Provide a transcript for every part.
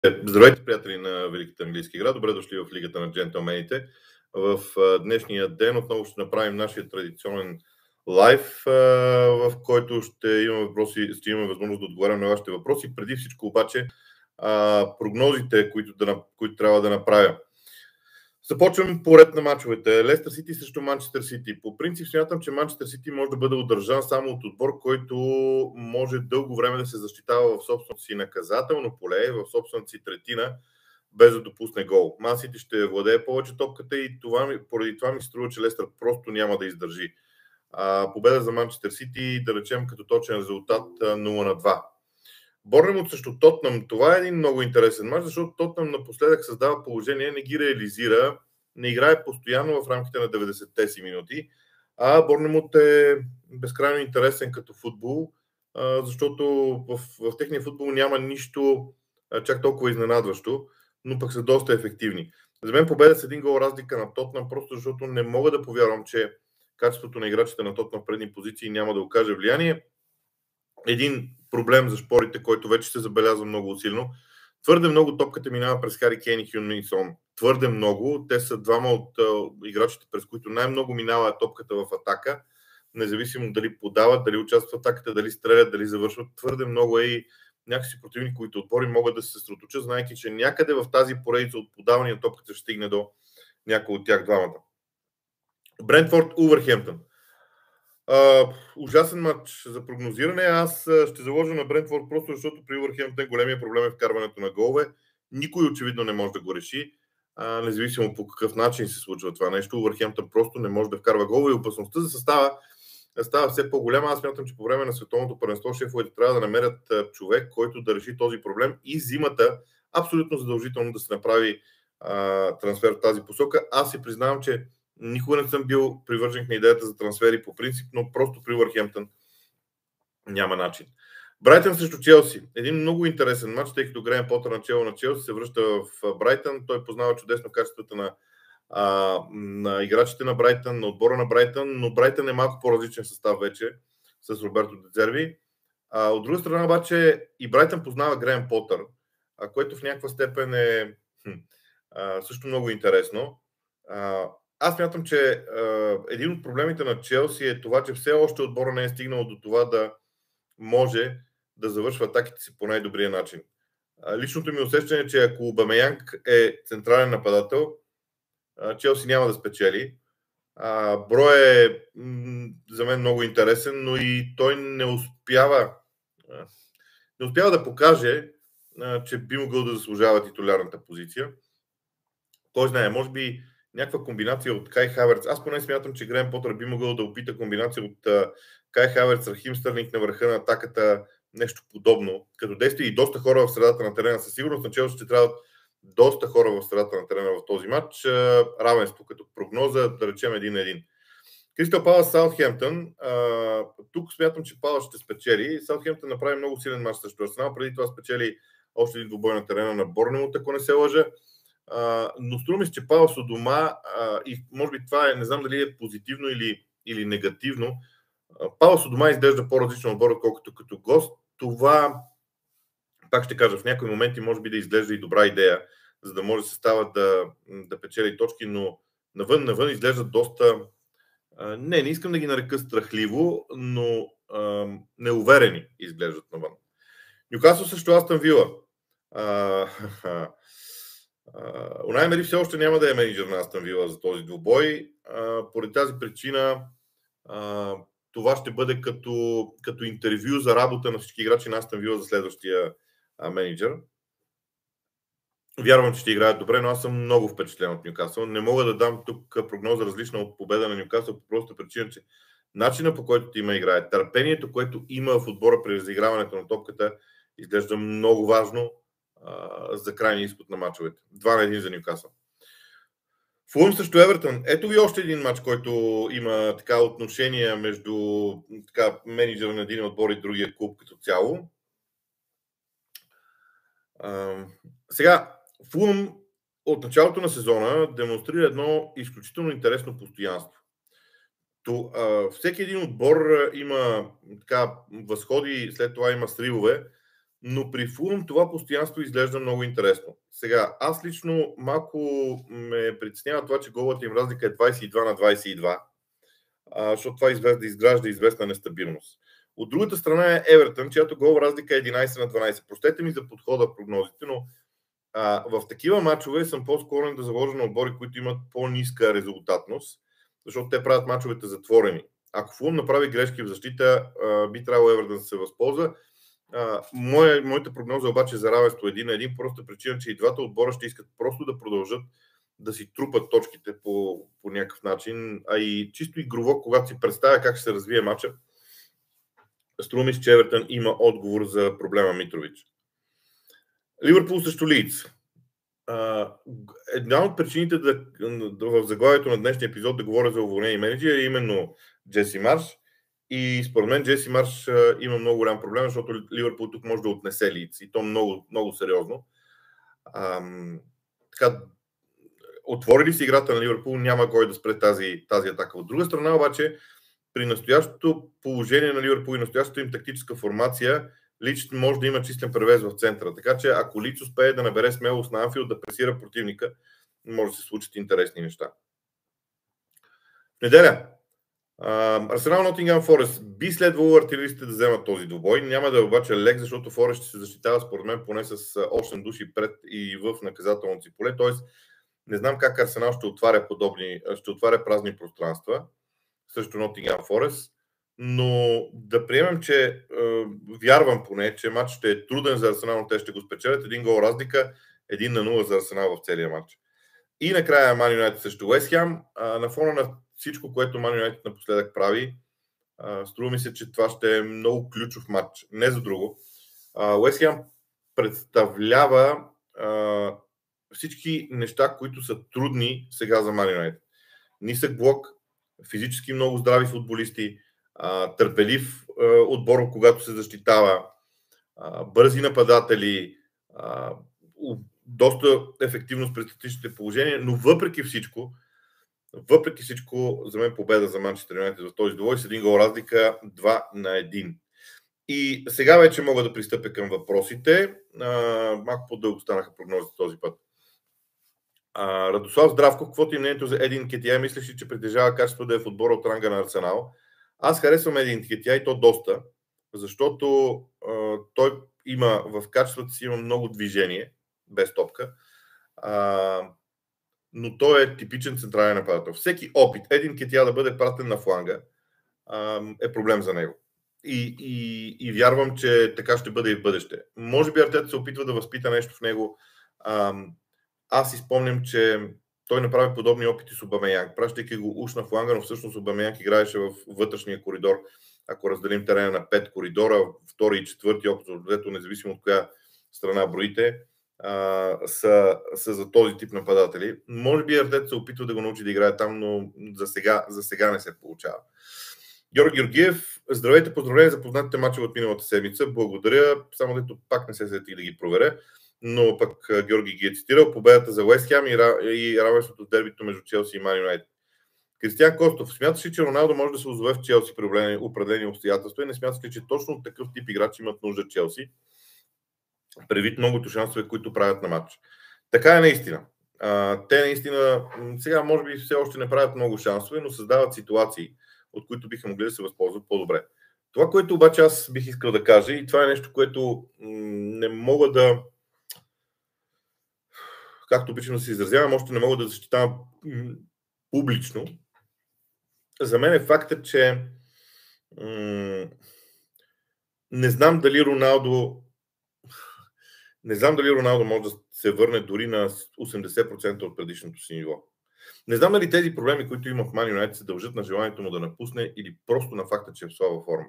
Здравейте, приятели на Великата английска игра. Добре дошли в Лигата на джентълмените. В днешния ден отново ще направим нашия традиционен лайв, в който ще имаме възможност да отговаряме на вашите въпроси. Преди всичко обаче прогнозите, които трябва да направя. Започвам по ред на мачовете. Лестър Сити срещу Манчестър Сити. По принцип смятам, че Манчестър Сити може да бъде удържан само от отбор, който може дълго време да се защитава в собственото си наказателно поле, в собствената си третина, без да допусне гол. Ман Сити ще владее повече топката и поради това ми се струва, че Лестър просто няма да издържи. Победа за Манчестър Сити, да речем като точен резултат 0-2. Борнемут срещу Тотнъм. Това е един много интересен мач, защото Тотнъм напоследък създава положение, не ги реализира, не играе постоянно в рамките на 90-те си минути, а Борнемут е безкрайно интересен като футбол, защото в техния футбол няма нищо чак толкова изненадващо, но пък са доста ефективни. За мен победа с един гол разлика на Тотнъм, просто защото не мога да повярвам, че качеството на играчите на Тотнъм в предни позиции няма да окаже влияние. Един проблем за шпорите, който вече се забелязва много силно. Твърде много топката минава през Хари Кейн и Хюн-Мин Сон. Твърде много. Те са двама от играчите, през които най-много минава топката в атака. Независимо дали подават, дали участват в атаката, дали стрелят, дали завършват. Твърде много е и някакси противни, които отбори могат да се съсредоточат, знайки, че някъде в тази поредица от подавания топката ще стигне до някой от тях двамата. Брентфорд, Улвърхемптън. Ужасен матч за прогнозиране. Аз ще заложа на Брентфорд просто защото при Улвърхемптън големия проблем е вкарването на голове. Никой очевидно не може да го реши, независимо по какъв начин се случва това нещо. Улвърхемптън просто не може да вкарва голове и опасността за състава става все по-голяма. Аз смятам, че по време на световното първенство шефовете трябва да намерят човек, който да реши този проблем и зимата абсолютно задължително да се направи трансфер в тази посока. Аз си признавам, че никога не съм бил привърженик на идеята за трансфери по принцип, но просто при Улвърхемптън няма начин. Брайтън срещу Челси. Един много интересен матч, тъй като Грейм Потър начело на Челси се връща в Брайтън. Той познава чудесно качествата на играчите на Брайтън, на отбора на Брайтън, но Брайтън е малко по-различен състав вече с Роберто Дезерби. От друга страна обаче и Брайтън познава Грейм Потър, което в някаква степен е също много интересно. Аз мятам, че един от проблемите на Челси е това, че все още отбора не е стигнал до това да може да завършва атаките си по най-добрия начин. Личното ми усещане е, че ако Обамеянг е централен нападател, Челси няма да спечели. Брой е за мен много интересен, но и той не успява да покаже, че би могъл да заслужава титулярната позиция. Кой знае, може би някаква комбинация от Кай Хаверц. Аз поне смятам, че Грейм Потър би могъл да опита комбинация от Кай Хаверц, Рахим Стърлинг на върха на атаката, нещо подобно. Като действие и доста хора в средата на терена. Със сигурност на Челси ще трябват доста хора в средата на терена в този матч. Равенство като прогноза, да речем 1-1. Кристал Палас Саутхемптън. Тук смятам, че Палас ще спечели. Саутхемптън направи много силен матч срещу Арсенал. Преди това спечели още един двубой на терена на Борнемут, ако не се лъжа. Но струва ми се, че Палас у дома и може би това е, не знам дали е позитивно или негативно, Палас у дома изглежда по-различно отбор, отколкото като гост. Това, пак ще кажа, в някои моменти може би да изглежда и добра идея, за да може съставът да печели точки, но навън изглежда доста не искам да ги нарека страхливо, но неуверени изглеждат навън. Нюкасъл срещу Астън Вила. Унай Емери все още няма да е менеджер на Астън Вила за този двубой. Поради тази причина това ще бъде като интервю за работа на всички играчи на Астън Вила за следващия менеджер. Вярвам, че ще играят добре, но аз съм много впечатлен от Нюкасъл. Не мога да дам тук прогноза различна от победа на Нюкасъл по простата причина, че начина по който има играе, търпението, което има в отбора при разиграването на топката, изглежда много важно за крайния изход на мачовете. 2-1 за Нюкасъл. Фулъм срещу Евертън. Ето ви още един матч, който има така отношения между менеджера на един отбор и другия клуб като цяло. Сега, Фулъм от началото на сезона демонстрира едно изключително интересно постоянство. Всеки един отбор има така възходи, след това има сривове, Но при Фулъм това постоянство изглежда много интересно. Сега, аз лично малко ме притеснява това, че голата им разлика е 22-22, защото това изгражда известна нестабилност. От другата страна е Евертън, чиято гол разлика е 11-12. Простете ми за подхода в прогнозите, но в такива мачове съм по-склонен да заложа на отбори, които имат по-ниска резултатност, защото те правят мачовете затворени. Ако Фулъм направи грешки в защита, би трябвало Евертън да се възползва. Моята прогноза обаче за равенство 1-1, просто причина, че и двата отбора ще искат просто да продължат да си трупат точките по някакъв начин, а и чисто игрово, когато си представя как ще се развие матча, струва ми се, че Евертън има отговор за проблема Митрович. Ливърпул срещу Лийдс. Една от причините в заглавието на днешния епизод да говоря за уволнение менеджер е именно Джеси Марш. И според мен Джеси Марш има много голям проблем, защото Ливърпул тук може да отнесе Лийдс и то много, много сериозно. Така, отвори ли си играта на Ливърпул, няма кой да спре тази атака. От друга страна обаче, при настоящото положение на Ливърпул и настоящата им тактическа формация, Лийдс може да има чистен превес в центъра. Така че ако Лийдс успее да набере смелост на Анфилд да пресира противника, може да се случат интересни неща. В неделя Арсенал Нотингъм Форест. Би следвало артилеристите да вземат този двубой. Няма да е обаче лек, защото Форест ще се защитава според мен поне с 8 души пред и в наказателното си поле. Тоест не знам как Арсенал ще отваря празни пространства срещу Нотингъм Форест, но да приемем, че вярвам поне, че матч ще е труден за Арсенал, но те ще го спечелят. 1 гол разлика, 1-0 за Арсенал в целия матч. И накрая Ман Юнайтед срещу Уест Хем. На фона на всичко, което Ман Юнайтед напоследък прави, струва ми се, че това ще е много ключов матч. Не за друго. Уест Хем представлява всички неща, които са трудни сега за Ман Юнайтед. Нисък блок, физически много здрави футболисти, търпелив отбор, когато се защитава, бързи нападатели, доста ефективност при статичните положения, но въпреки всичко, за мен победа за Манчестър Юнайтед в този двубой с 1 гол разлика, 2-1. И сега вече мога да пристъпя към въпросите. Малко по-дълго станаха прогнозите този път. Радослав Здравко, каквото е мнението за Един Кетия? Мислиш ли, че притежава качество да е в отбора от ранга на Арсенал? Аз харесвам Един Кетия и то доста, защото той има в качеството си има много движение, без топка, но той е типичен централен нападател. Всеки опит Един Кетия да бъде пратен на фланга е проблем за него. И вярвам, че така ще бъде и в бъдеще. Може би Артета се опитва да възпита нещо в него. Аз си спомням, че той направи подобни опити с Обамеянг, пращайки го уж на фланга, но всъщност Обамеянг играеше в вътрешния коридор. Ако разделим терена на 5 коридора, втори и четвърти, общо независимо от коя страна броите, са за този тип нападатели. Може би Артета се опитва да го научи да играе там, но за сега не се получава. Георги Георгиев, здравейте, поздравления за познатите мачове от миналата седмица. Благодаря, само дето пак не се сетих да ги проверя, но пък Георги ги е цитирал. Победата за Уест Хем и равенството в дербито между Челси и Ман Юнайтед. Кристиан Костов, смяташ ли, че Роналдо може да се озове в Челси при определени обстоятелства и не смяташ ли, че точно такъв тип играчи имат нужда Челси, предвид многото шансове, които правят на матч? Така е наистина. Те наистина, сега може би все още не правят много шансове, но създават ситуации, от които биха могли да се възползват по-добре. Това, което обаче аз бих искал да кажа, и това е нещо, което не мога да, както обичам да се изразявам, още не мога да защитавам публично. За мен е фактът, че не знам дали Роналдо може да се върне дори на 80% от предишното си ниво. Не знам дали тези проблеми, които има в Ман Юнайтед, се дължат на желанието му да напусне или просто на факта, че е в слаба форма.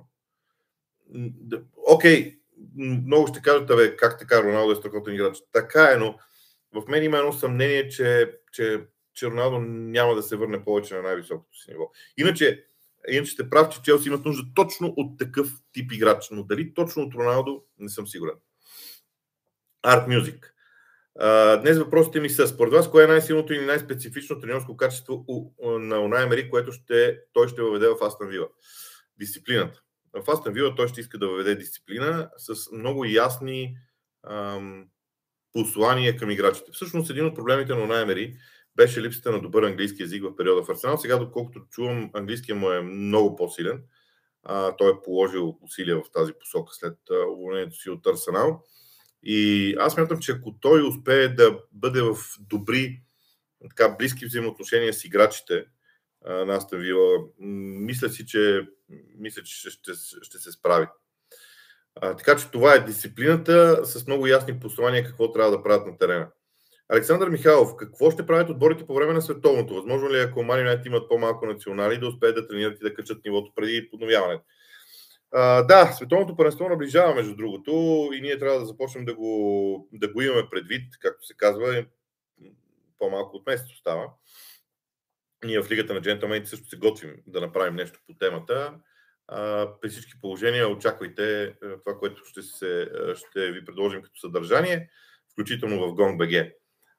Окей, много ще кажат, как така Роналдо е страхотен играч. Така е, но в мен има едно съмнение, че Роналдо няма да се върне повече на най-високото си ниво. Иначе сте прав, че Челси имат нужда точно от такъв тип играч, но дали точно от Роналдо, не съм сигурен. Art Music. Днес въпросите ми са: според вас, кое е най-силното или най-специфично треньорско качество на Унай Емери, което той ще въведе в Астън Вила? Дисциплината. в Астън Вила той ще иска да въведе дисциплина с много ясни послания към играчите. Всъщност един от проблемите на Унай Емери беше липсата на добър английски език в периода в Арсенал. Сега, доколкото чувам, английския му е много по-силен. Той е положил усилия в тази посока след уволнението си от Арсенал. И аз мятам, че ако той успее да бъде в добри, така близки взаимоотношения с играчите на Астън Вила, мисля, че ще се справи. Така че това е дисциплината с много ясни послания какво трябва да правят на терена. Александър Михайлов, какво ще правят отборите по време на световното? Възможно ли ако Ман Юнайтед имат по-малко национали да успеят да тренират и да качат нивото преди подновяването? Да, световното първенство наближава, между другото, и ние трябва да започнем да го имаме предвид, както се казва, по-малко от месец остава. Ние в Лигата на джентълмените също се готвим да направим нещо по темата. При всички положения очаквайте това, което ще ви предложим като съдържание, включително в GONG.BG.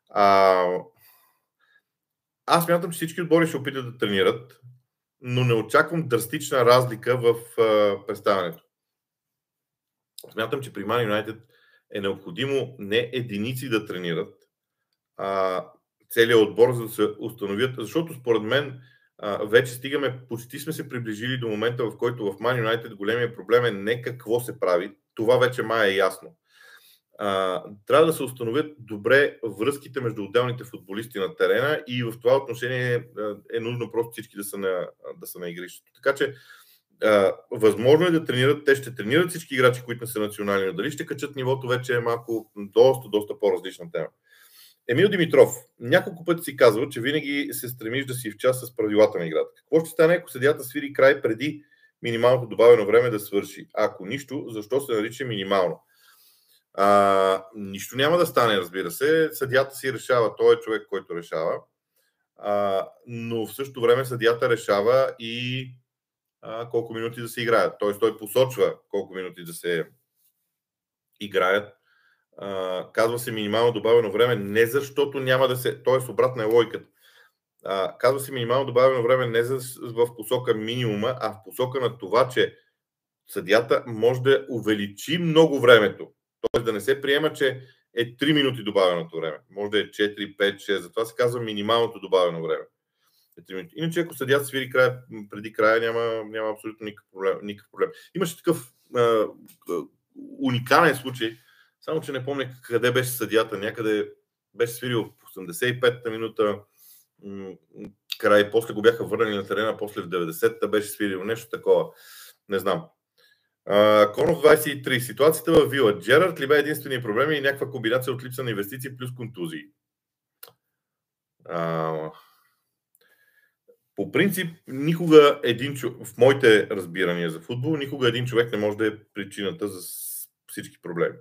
Аз смятам, че всички отбори ще опитат да тренират, но не очаквам драстична разлика в представянето. Смятам, че при Man United е необходимо не единици да тренират, а целият отбор, за да се установят, защото според мен вече почти сме се приближили до момента, в който в Man United големия проблем е не какво се прави, това вече май е ясно. Трябва да се установят добре връзките между отделните футболисти на терена и в това отношение е нужно просто всички да са на игрището. Така че възможно е да тренират, те ще тренират всички играчи, които не са национални, но дали ще качат нивото, вече е малко доста по-различна тема. Емил Димитров няколко пъти си казва, че винаги се стремиш да си в час с правилата на играта. Какво ще стане, ако съдията свири край преди минималното добавено време да свърши? Ако нищо, защо се нарича минимално? Нищо няма да стане, разбира се. Съдията си решава, той е човек, който решава. Но в същото време съдията решава и колко минути да се играят. Т.е. той посочва колко минути да се играят. Казва се минимално добавено време, не защото няма да се... Т.е. обратна е логиката. Казва се минимално добавено време не в посока минимума, а в посока на това, че съдията може да увеличи много времето. Т.е. да не се приема, че е 3 минути добавеното време. Може да е 4, 5, 6. Затова се казва минималното добавено време. Иначе ако съдията свири преди края, няма абсолютно никакъв проблем. Имаше такъв уникален случай, само че не помня къде беше съдията. Някъде беше свирил в 85-та минута край, после го бяха върнали на терена, после в 90-та беше свирил нещо такова. Не знам. Конов 23. Ситуацията във Вила. Джерард ли бе единствения проблем и някаква комбинация от липса на инвестиции плюс контузии? По принцип, никога в моите разбирания за футбол, никога един човек не може да е причината за всички проблеми.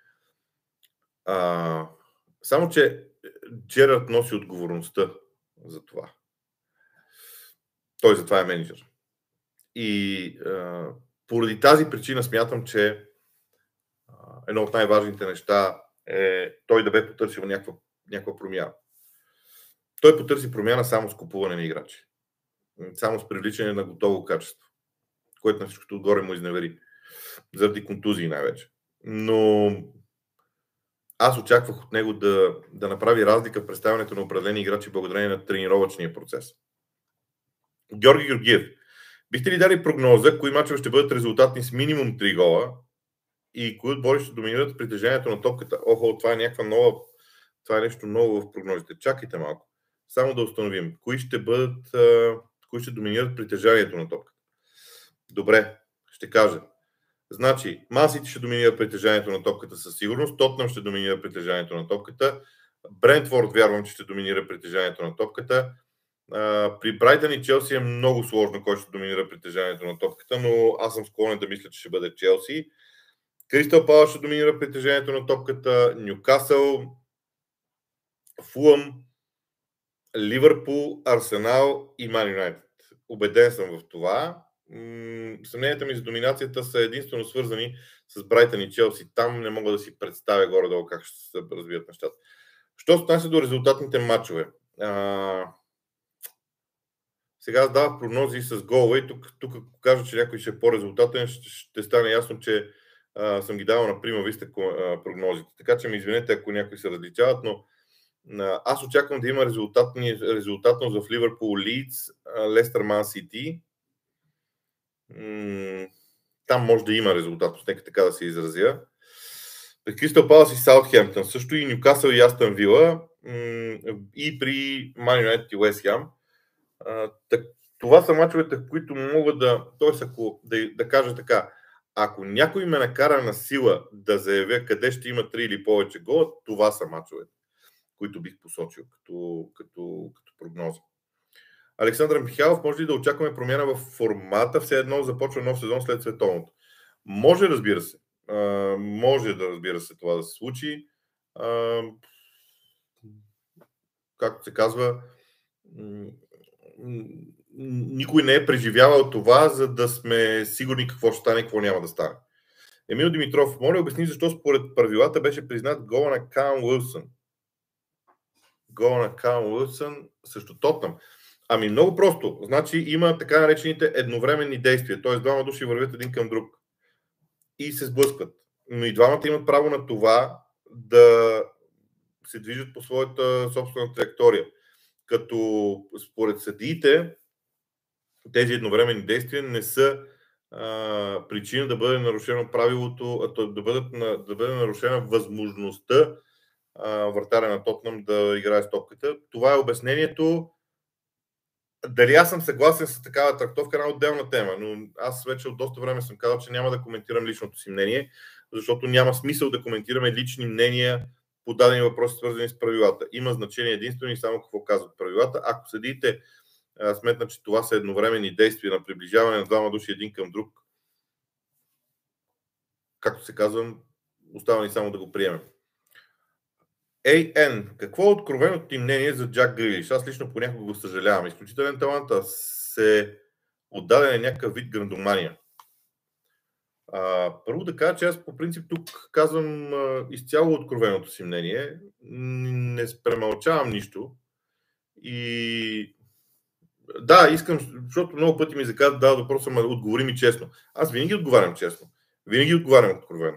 Само, че Джерард носи отговорността за това. Той затова е менеджер. И поради тази причина смятам, че едно от най-важните неща е той да бе потърсил някаква промяна. Той потърси промяна само с купуване на играчи. Само с привличане на готово качество, което на всичкото отгоре му изневери. Заради контузии най-вече. Но аз очаквах от него да направи разлика в представянето на определени играчи благодарение на тренировъчния процес. Георги Георгиев. Бихте ли дали прогноза, кои мачове ще бъдат резултатни с минимум 3 гола и кои отбори ще доминират притежанието на топката? Това е нещо ново в прогнозите. Чакайте малко. Само да установим. Кои ще доминират притежанието на топката? Добре, ще кажа. Значи, Ман Сити ще доминира притежанието на топката със сигурност, Тотнъм ще доминира притежанието на топката, Брентфорд вярвам, че ще доминира притежанието на топката. При Брайтън и Челси е много сложно кой ще доминира притежанието на топката, но аз съм склонен да мисля, че ще бъде Челси. Кристал Палас ще доминира притежанието на топката, Нюкасъл, Фулъм, Ливърпул, Арсенал и Ман Юнайтед. Убеден съм в това. Съмненията ми за доминацията са единствено свързани с Брайтън и Челси. Там не мога да си представя горе-долу как ще се развият нещата. Що се отнася до резултатните матчове? Сега аз давах прогнози с голове и тук ако кажа, че някой ще е по-резултатен, ще стане ясно, че съм ги давал на прима виста прогнозите. Така че ме извинете, ако някои се различават, но аз очаквам да има резултатност в Ливърпул Лийдс, Лестър Ман Сити. Там може да има резултатност, нека така да се изразя. При Кристал Палас и Саутхемптън, също и Нюкасъл и Астън Вила, и при Ман Юнайтед и Уест Хем. Това са мачовете, в които мога да кажа така, ако някой ме накара на сила да заявя къде ще има 3 или повече гола, това са мачовете, които бих посочил като прогноза. Александър Михайлов, може ли да очакваме промяна в формата, все едно започва нов сезон след световното? Може, разбира се. Може да, разбира се, това да се случи. Както се казва, никой не е преживявал това, за да сме сигурни какво ще стане и какво няма да стане. Емил Димитров, моля обясни защо според правилата беше признат гола на Калъм Уилсън. Гола на Калъм Уилсън срещу Тотнъм. Ами много просто. Значи има така наречените едновременни действия. Т.е. двама души вървят един към друг и се сблъскват. Но и двамата имат право на това да се движат по своята собствена траектория. Като според съдиите тези едновременни действия не са причина да бъде нарушено правилото, да бъде нарушена възможността вратаря на Тотнъм да играе с топката. Това е обяснението. Дали аз съм съгласен с такава трактовка, една отделна тема, но аз вече от доста време съм казал, че няма да коментирам личното си мнение, защото няма смисъл да коментираме лични мнения по дадени въпроси, свързани с правилата. Има значение единствено и само какво казват правилата. Ако съдиите сметнат, че това са едновременни действия на приближаване на двама души един към друг, както се казвам, остава ни само да го приемем. AN, какво е откровеното ти мнение за Джак Грилиш? Аз лично понякога го съжалявам. Изключителен талант, а се отдаде на някакъв вид грандомания. Първо да кажа, че аз по принцип тук казвам изцяло откровеното си мнение. Не премълчавам нищо. И да, искам, защото много пъти ми заказват да въпроса, отговори ми честно. Аз винаги отговарям честно. Винаги отговарям откровено.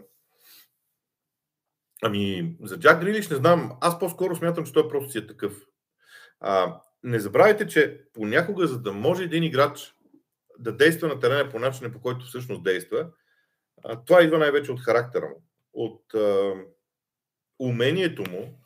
Ами, за Джак Грилиш не знам. Аз по-скоро смятам, че той просто си е такъв. Не забравяйте, че понякога, за да може един играч да действа на терена по начина, по който всъщност действа, това идва най-вече от характера му. От умението му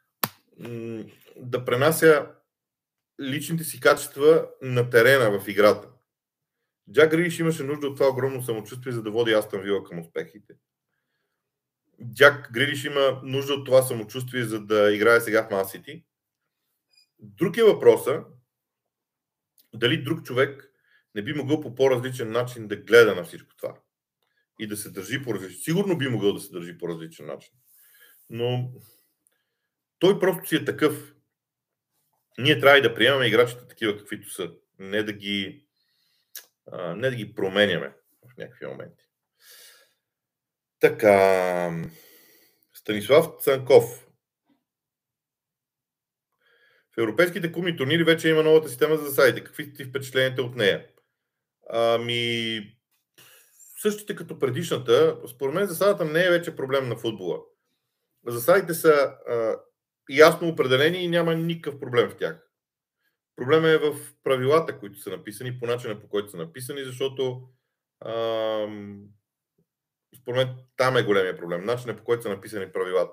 да пренася личните си качества на терена в играта. Джак Грилиш имаше нужда от това огромно самочувствие, за да води Астън Вила към успехите. Джак Грилиш има нужда от това самочувствие, за да играе сега в Ман Сити. Друг е въпроса дали друг човек не би могъл по по-различен начин да гледа на всичко това и да се държи по различен. Сигурно би могъл да се държи по различен начин. Но той просто си е такъв. Ние трябва и да приемаме играчите такива, каквито са. Не да ги променяме в някакви моменти. Така. Станислав Цанков. В европейските клубни турнири вече има новата система за засадите. Какви са ти впечатленията от нея? Същите като предишната. Според мен засадата не е вече проблем на футбола. Засадите са ясно определени и няма никакъв проблем в тях. Проблемът е в правилата, които са написани, по начина по който са написани, защото според мен там е големия проблем. Начинът по който са написани правилата.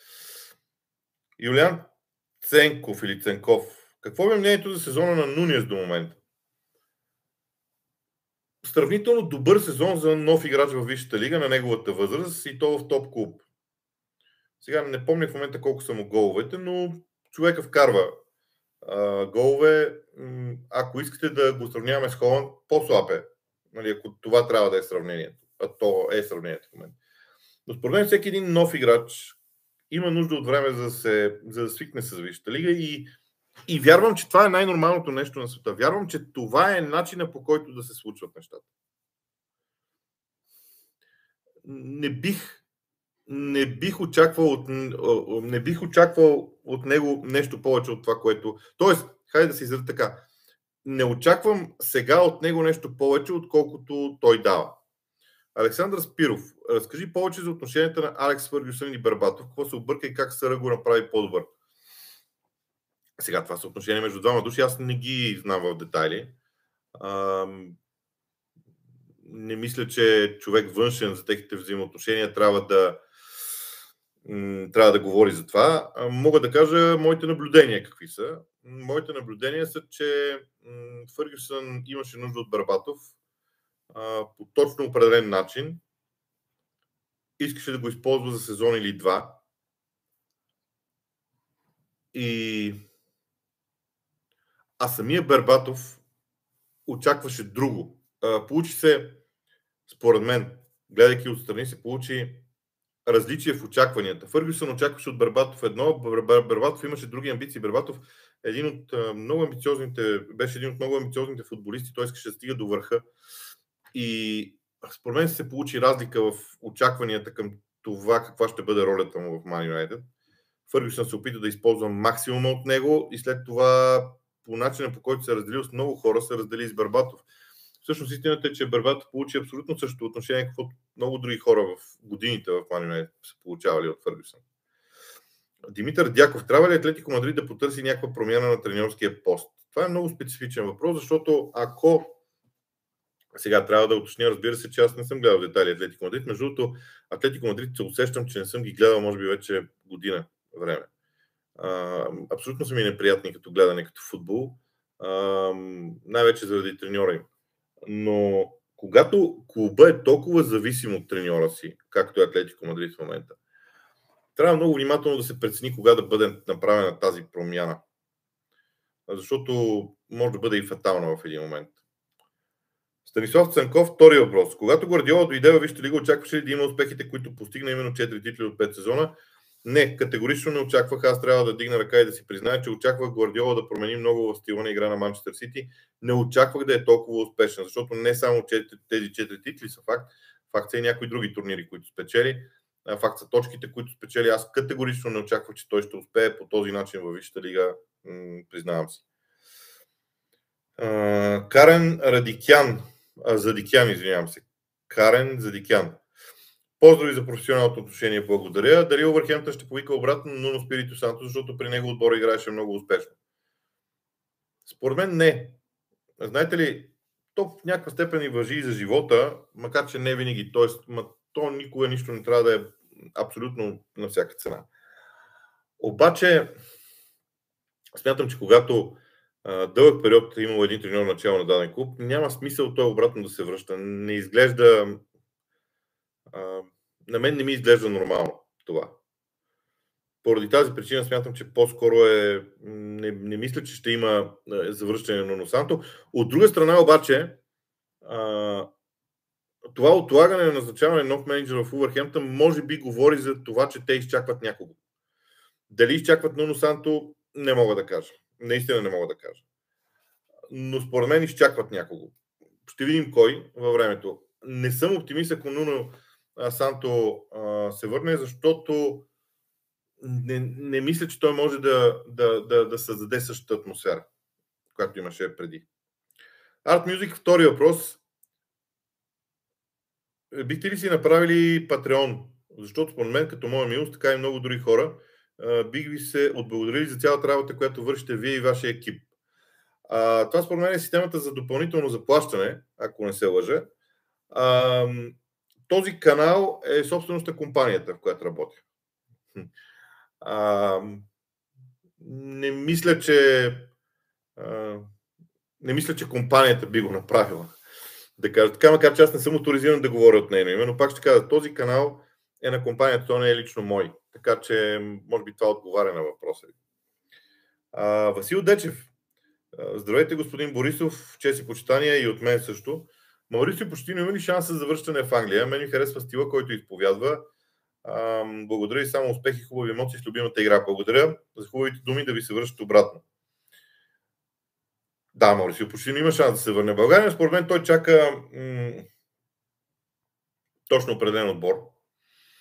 Юлиан Ценков или Ценков. Какво е мнението за сезона на Нунес до момента? Сравнително добър сезон за нов играч в Висшата лига на неговата възраст и то в топ клуб. Сега не помня в момента колко са му головете, но човека вкарва голове. Ако искате да го сравняваме с Холанд, по-слаб е. Нали, ако това трябва да е сравнението. А то е сравнението в момента. Но според мен всеки един нов играч има нужда от време за да свикне с Висшата лига и вярвам, че това е най-нормалното нещо на света. Вярвам, че това е начинът, по който да се случват нещата. Не бих очаквал от него нещо повече от това, което... Тоест, хайде да се изрази така. не очаквам сега от него нещо повече, отколкото той дава. Александър Спиров, разкажи повече за отношенията на Алекс Фъргюсън и Бербатов, какво се обърка и как Съра го направи по-добър. Сега това са отношения между двама души, аз не ги знам в детайли. Не мисля, че човек външен за техните взаимоотношения трябва да говори за това. Мога да кажа моите наблюдения какви са. Моите наблюдения са, че Фъргюсън имаше нужда от Бербатов по точно определен начин. Искаше да го използва за сезон или два. А самия Бербатов очакваше друго. Получи се, според мен, гледайки отстрани, се получи различие в очакванията. Фъргюсън очакваше от Бербатов едно, Бербатов имаше други амбиции. Бербатов беше един от много амбициозните футболисти, той искаше да стига до върха. И според мен се получи разлика в очакванията към това каква ще бъде ролята му в Man United. Фъргюсън се опита да използва максимума от него и след това по начина, по който се разделил с много хора, се раздели с Бербатов. Всъщност истината е, че Бербатов получи абсолютно същото отношение, каквото много други хора в годините в Man United са получавали от Фъргюсън. Димитър Дяков, трябва ли Атлетико Мадрид да потърси някаква промяна на треньорския пост? Това е много специфичен въпрос, защото ако сега трябва да уточня, разбира се, че аз не съм гледал детайли Атлетико Мадрид. Между другото, Атлетико Мадрид се усещам, че не съм ги гледал, може би вече година време. Абсолютно са ми неприятни като гледане, като футбол. Най-вече заради треньора им. Но когато клуба е толкова зависим от треньора си, както е Атлетико Мадрид в момента, трябва много внимателно да се прецени кога да бъде направена тази промяна. Защото може да бъде и фатална в един момент. Станислав Цанков, втори въпрос. Когато Гвардиола дойде във Висшата лига, очакваше ли да има успехите, които постигна именно 4 титли от 5 сезона? Не, категорично не очаквах. Аз трябва да дигна ръка и да си призная, че очаквах Гвардиола да промени много в стила на игра на Манчестър Сити. Не очаквах да е толкова успешен, защото не само тези 4 титли са факт. Факт са и някои други турнири, които спечели. Факт са точките, които спечели. Аз категорично не очаквах, че той ще успее по този начин във Висшата лига. Признавам си. Карен Радикян. Карен Задикян. Поздрави за професионалното отношение, благодаря. Дали Увърхемптън ще повика обратно Нуно Спирито Санто, защото при него отбора играеше много успешно? Според мен не. Знаете ли, то в някаква степен и важи и за живота, макар че не винаги. Тоест, то никога нищо не трябва да е абсолютно на всяка цена. Обаче, смятам, че когато дълъг период е имал един треньор начало на даден клуб, няма смисъл той обратно да се връща. Не изглежда... На мен не ми изглежда нормално това. Поради тази причина смятам, че по-скоро не мисля, че ще има завръщане на Нуно Санто. От друга страна обаче, това отлагане на назначаване на нов менеджер в Увърхемптън може би говори за това, че те изчакват някого. Дали изчакват Нуно Санто, не мога да кажа. Наистина не мога да кажа. Но според мен изчакват някого. Ще видим кой във времето. Не съм оптимист, ако Нуно Санто се върне, защото не мисля, че той може да създаде същата атмосфера, която имаше преди. Art Music, втори въпрос. Бихте ли си направили Patreon? Защото според мен, като моя милост, така и много други хора, бих ви се отблагодарили за цялата работа, която вършите вие и вашия екип. Това според мен е системата за допълнително заплащане, ако не се лъжа. Този канал е собственост на компанията, в която работя. Не мисля, че компанията би го направила. Да кажа така, макар че аз не съм авторизиран да говоря от нейно име, но пак ще кажа, този канал е на компанията, то не е лично мой. Така че, може би това отговаря на въпроса ви. Васил Дечев. Здравейте, господин Борисов, чест и почитания и от мен също. Маурисио почти не има ли шанса за връщане в Англия? Мен ми харесва стила, който изповядва. Благодаря и само успехи и хубави емоции с любимата игра. Благодаря за хубавите думи да ви се връщат обратно. Да, Маурисио почти не има шанс да се върне в България. Според мен той чака точно определен отбор.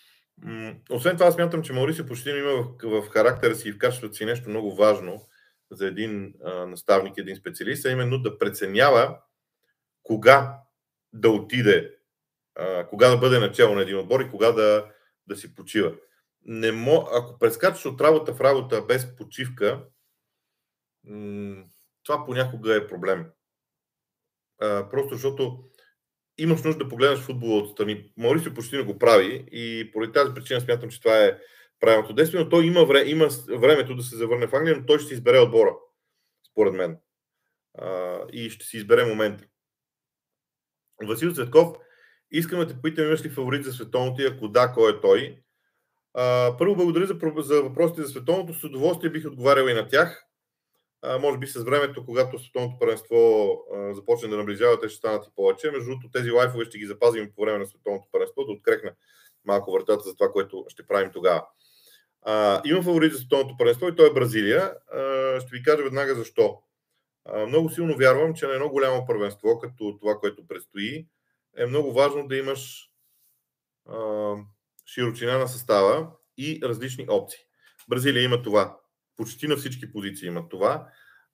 Освен това, смятам, че Маурисио почти не има в характера си и в качеството си нещо много важно. за един наставник, един специалист, а именно да преценява кога да отиде, кога да бъде начало на един отбор и кога да си почива. Ако прескачаш от работа в работа без почивка, това понякога е проблем. Просто защото имаш нужда да погледнеш футбола отстрани. Маурисио почти не го прави и поради тази причина смятам, че това е правилното действие, но той има времето да се завърне в Англия, но той ще си избере отбора, според мен. И ще си избере момента. Васил Цветков, искам да те попитам, имаш ли фаворит за световното и ако да, кой е той? Първо благодаря за въпросите за световното, с удоволствие бих отговарял и на тях. Може би с времето, когато световното първенство започне да наближава, те ще станат и повече. Между другото, тези лайфове ще ги запазим по време на световното първенство, да открехна малко вратата за това, което ще правим тогава. Имам фаворит за световното първенство и той е Бразилия. Ще ви кажа веднага защо. Много силно вярвам, че на едно голямо първенство, като това, което предстои, е много важно да имаш широчина на състава и различни опции. Бразилия има това. Почти на всички позиции имат това.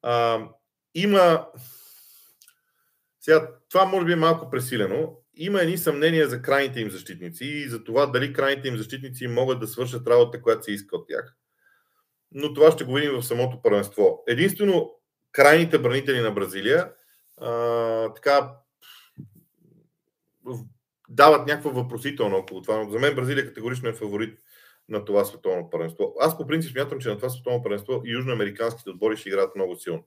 Сега, това може би е малко пресилено. Има едни съмнения за крайните им защитници и за това дали крайните им защитници могат да свършат работа, която се иска от тях. Но това ще го видим в самото първенство. Единствено, крайните бранители на Бразилия дават някаква въпросителна около това. За мен Бразилия категорично е фаворит на това световно първенство. Аз по принцип смятам, че на това световно първенство южноамериканските отбори ще играят много силно.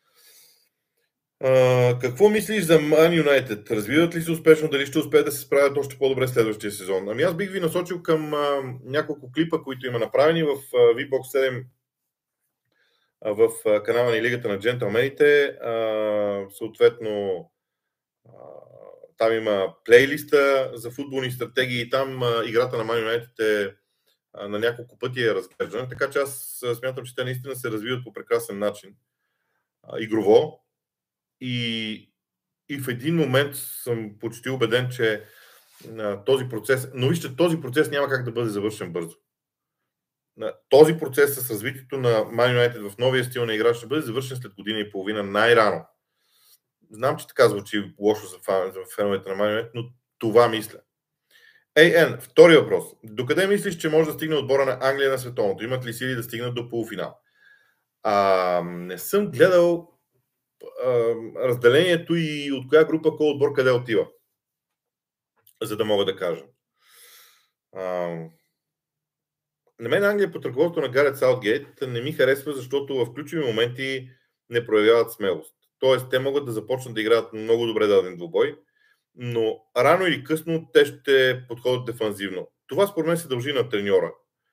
Какво мислиш за Man United? Развиват ли се успешно? Дали ще успеят да се справят още по-добре следващия сезон? Ами аз бих ви насочил към няколко клипа, които има направени в VBOX 7 в канала ни Лигата на джентълмените. Съответно, там има плейлиста за футболни стратегии и там играта на Man United е на няколко пъти е разглеждана, така че аз смятам, че те наистина се развиват по прекрасен начин игрово и в един момент съм почти убеден, че този процес, но вижте, този процес няма как да бъде завършен бързо. Този процес с развитието на Man United в новия стил на игра ще бъде завършен след година и половина най-рано. Знам, че така звучи лошо за феновете на Man United, но това мисля. AN, втори въпрос. Докъде мислиш, че може да стигне отбора на Англия на световното? Имат ли сили да стигнат до полуфинал? Не съм гледал разделението и от коя група, кой отбор къде отива, за да мога да кажа. На мен Англия под ръководството на Гарет Саутгейт не ми харесва, защото в ключови моменти не проявяват смелост. Тоест, те могат да започнат да играят много добре даден двубой, но рано или късно те ще подходят дефанзивно. Това според мен се дължи на треньора.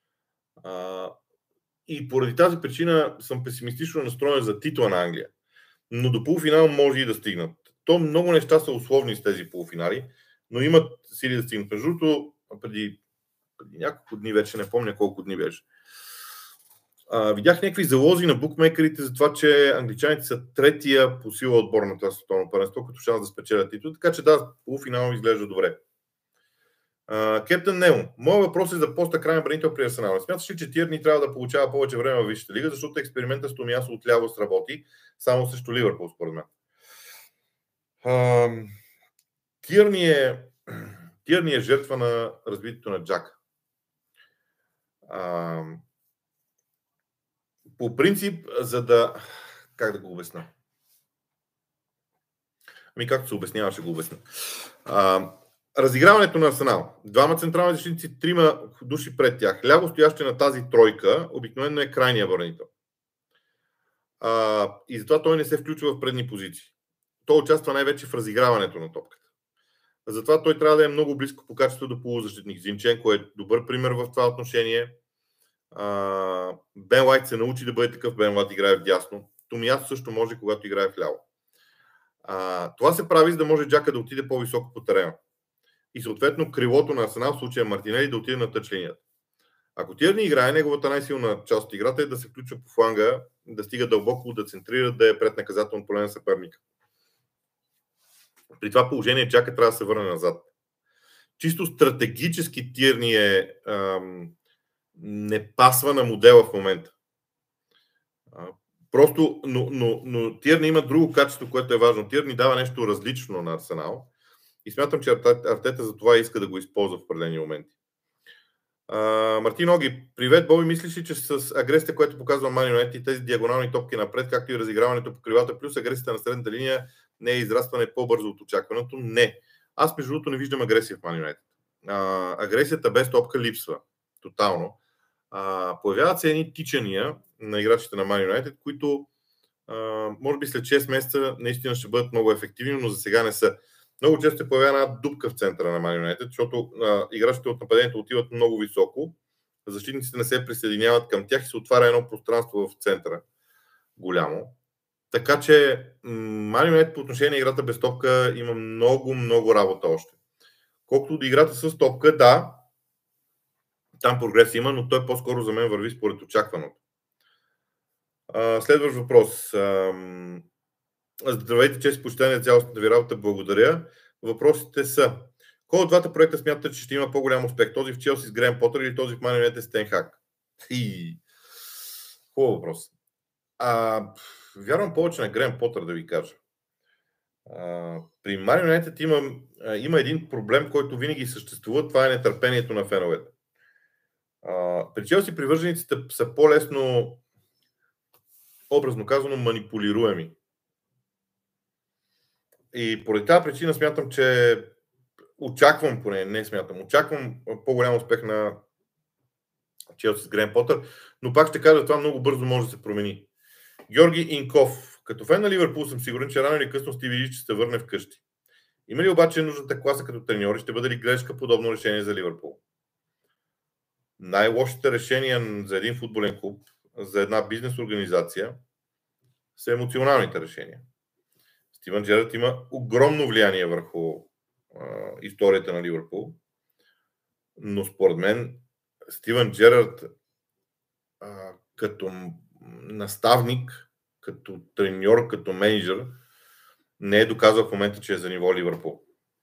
И поради тази причина съм песимистично настроен за титла на Англия. Но до полуфинал може и да стигнат. То много неща са условни с тези полуфинали, но имат сили да стигнат. Между другото, преди няколко дни вече, не помня колко дни беше, видях някакви залози на букмекерите за това, че англичаните са третия по сила отбор на това световно първенство, като шанс да спечелят титул. Така че да, полуфинал изглежда добре. Кептен Немо, моят въпрос е за поста крайен бранител при Арсенал. Смяташ ли, че Тирни трябва да получава повече време в Висшата лига, защото експериментът с Томиясо отляво сработи само срещу Ливърпул, според мен. Тирни е жертва на развитието на Джак. По принцип, за да... Как да го обясня? Както се обяснява, ще го обясня. Разиграването на Арсенал. Двама централни защитници, трима души пред тях. Ляво стоящи на тази тройка обикновено е крайния бранител. И затова той не се включва в предни позиции. Той участва най-вече в разиграването на топката. Затова той трябва да е много близко по качество до полузащитник. Зинченко е добър пример в това отношение. Бен Уайт се научи да бъде такъв. Бен Уайт играе вдясно. Томиясо също може, когато играе вляво. Това се прави, за да може Джака да отиде по-високо по терена. И съответно крилото на Арсенал, в случая Мартинели, да отиде на тъч линията. Ако Тирни играе, неговата най-силна част от играта е да се включва по фланга, да стига дълбоко, да центрира, да е пред наказателно поле на съперника. При това положение Джака трябва да се върне назад. Чисто стратегически Тирни не пасва на модела в момента. Просто, но Тирни има друго качество, което е важно. Тирни дава нещо различно на Арсенал и смятам, че Артета за това иска да го използва в определени моменти. Мартин Оги, привет, Боби, мислиш ли, че с агресията, която показва Man United и тези диагонални топки напред, както и разиграването по кривата, плюс агресията на средната линия, не е израстване по-бързо от очакването? Не. Аз между другото не виждам агресия в Man United. Агресията без топка липсва. Тотално. Появяват се едни тичания на играчите на Man United, които може би след 6 месеца наистина ще бъдат много ефективни, но за сега не са. Много често се появява една дупка в центъра на Man United, защото играчите от нападението отиват много високо, защитниците не се присъединяват към тях и се отваря едно пространство в центъра. Голямо. Така че Man United по отношение на играта без топка има много работа още. Колкото до играта с топка, да, там прогрес има, но той по-скоро за мен върви според очакваното. Следващ въпрос. Здравейте, чест почитание за цялостната ви работа, благодаря. Въпросите са: кой от двата проекта смятате, че ще има по-голям успех? Този в Челси с Грем Потър или този в Man United с Тен Хаг? Хубав въпрос. Вярвам повече на Грем Потър, да ви кажа. При Man United има един проблем, който винаги съществува. Това е нетърпението на феновете. При Челси привържениците са по-лесно, образно казано, манипулируеми. И поради тази причина смятам, че очаквам по-голям успех на Челси с Грем Потър, но пак ще кажа, това много бързо може да се промени. Георги Инков. Като фен на Ливърпул съм сигурен, че рано или късно Стиви Лич ще се върне вкъщи. Има ли обаче нужната класа като треньор и ще бъде ли грешка подобно решение за Ливърпул? Най-лошите решения за един футболен клуб, за една бизнес организация са емоционалните решения. Стивън Джерард има огромно влияние върху историята на Ливърпул, но според мен Стивън Джерард като наставник, като треньор, като менеджер не е доказал в момента, че е за ниво Ливърпул.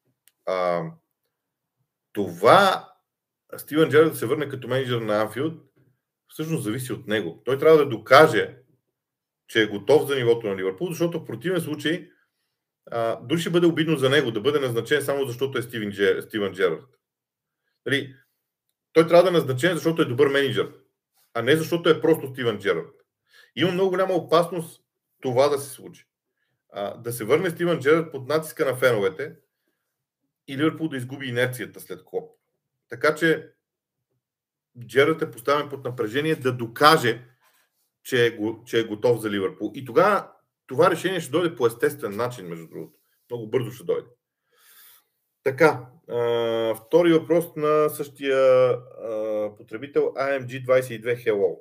Това Стивън Джерард да се върне като менеджер на Анфилд всъщност зависи от него. Той трябва да докаже, че е готов за нивото на Ливърпул, защото в противен случай дори ще бъде обидно за него да бъде назначен само защото е Стивън Джерард. Нали? Той трябва да е назначен, защото е добър менеджер, а не защото е просто Стивън Джерард. Има много голяма опасност това да се случи. Да се върне Стивън Джерард под натиска на феновете и Ливърпул да изгуби инерцията след Клоп. Така че Джерард е поставен под напрежение да докаже, че е готов за Ливърпул. И тогава това решение ще дойде по естествен начин, между другото. Много бързо ще дойде. Така, втори въпрос на същия потребител AMG22 Hello.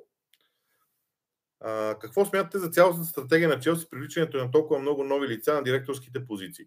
Какво смятате за цялостната стратегия на Челси с привличането на толкова много нови лица на директорските позиции?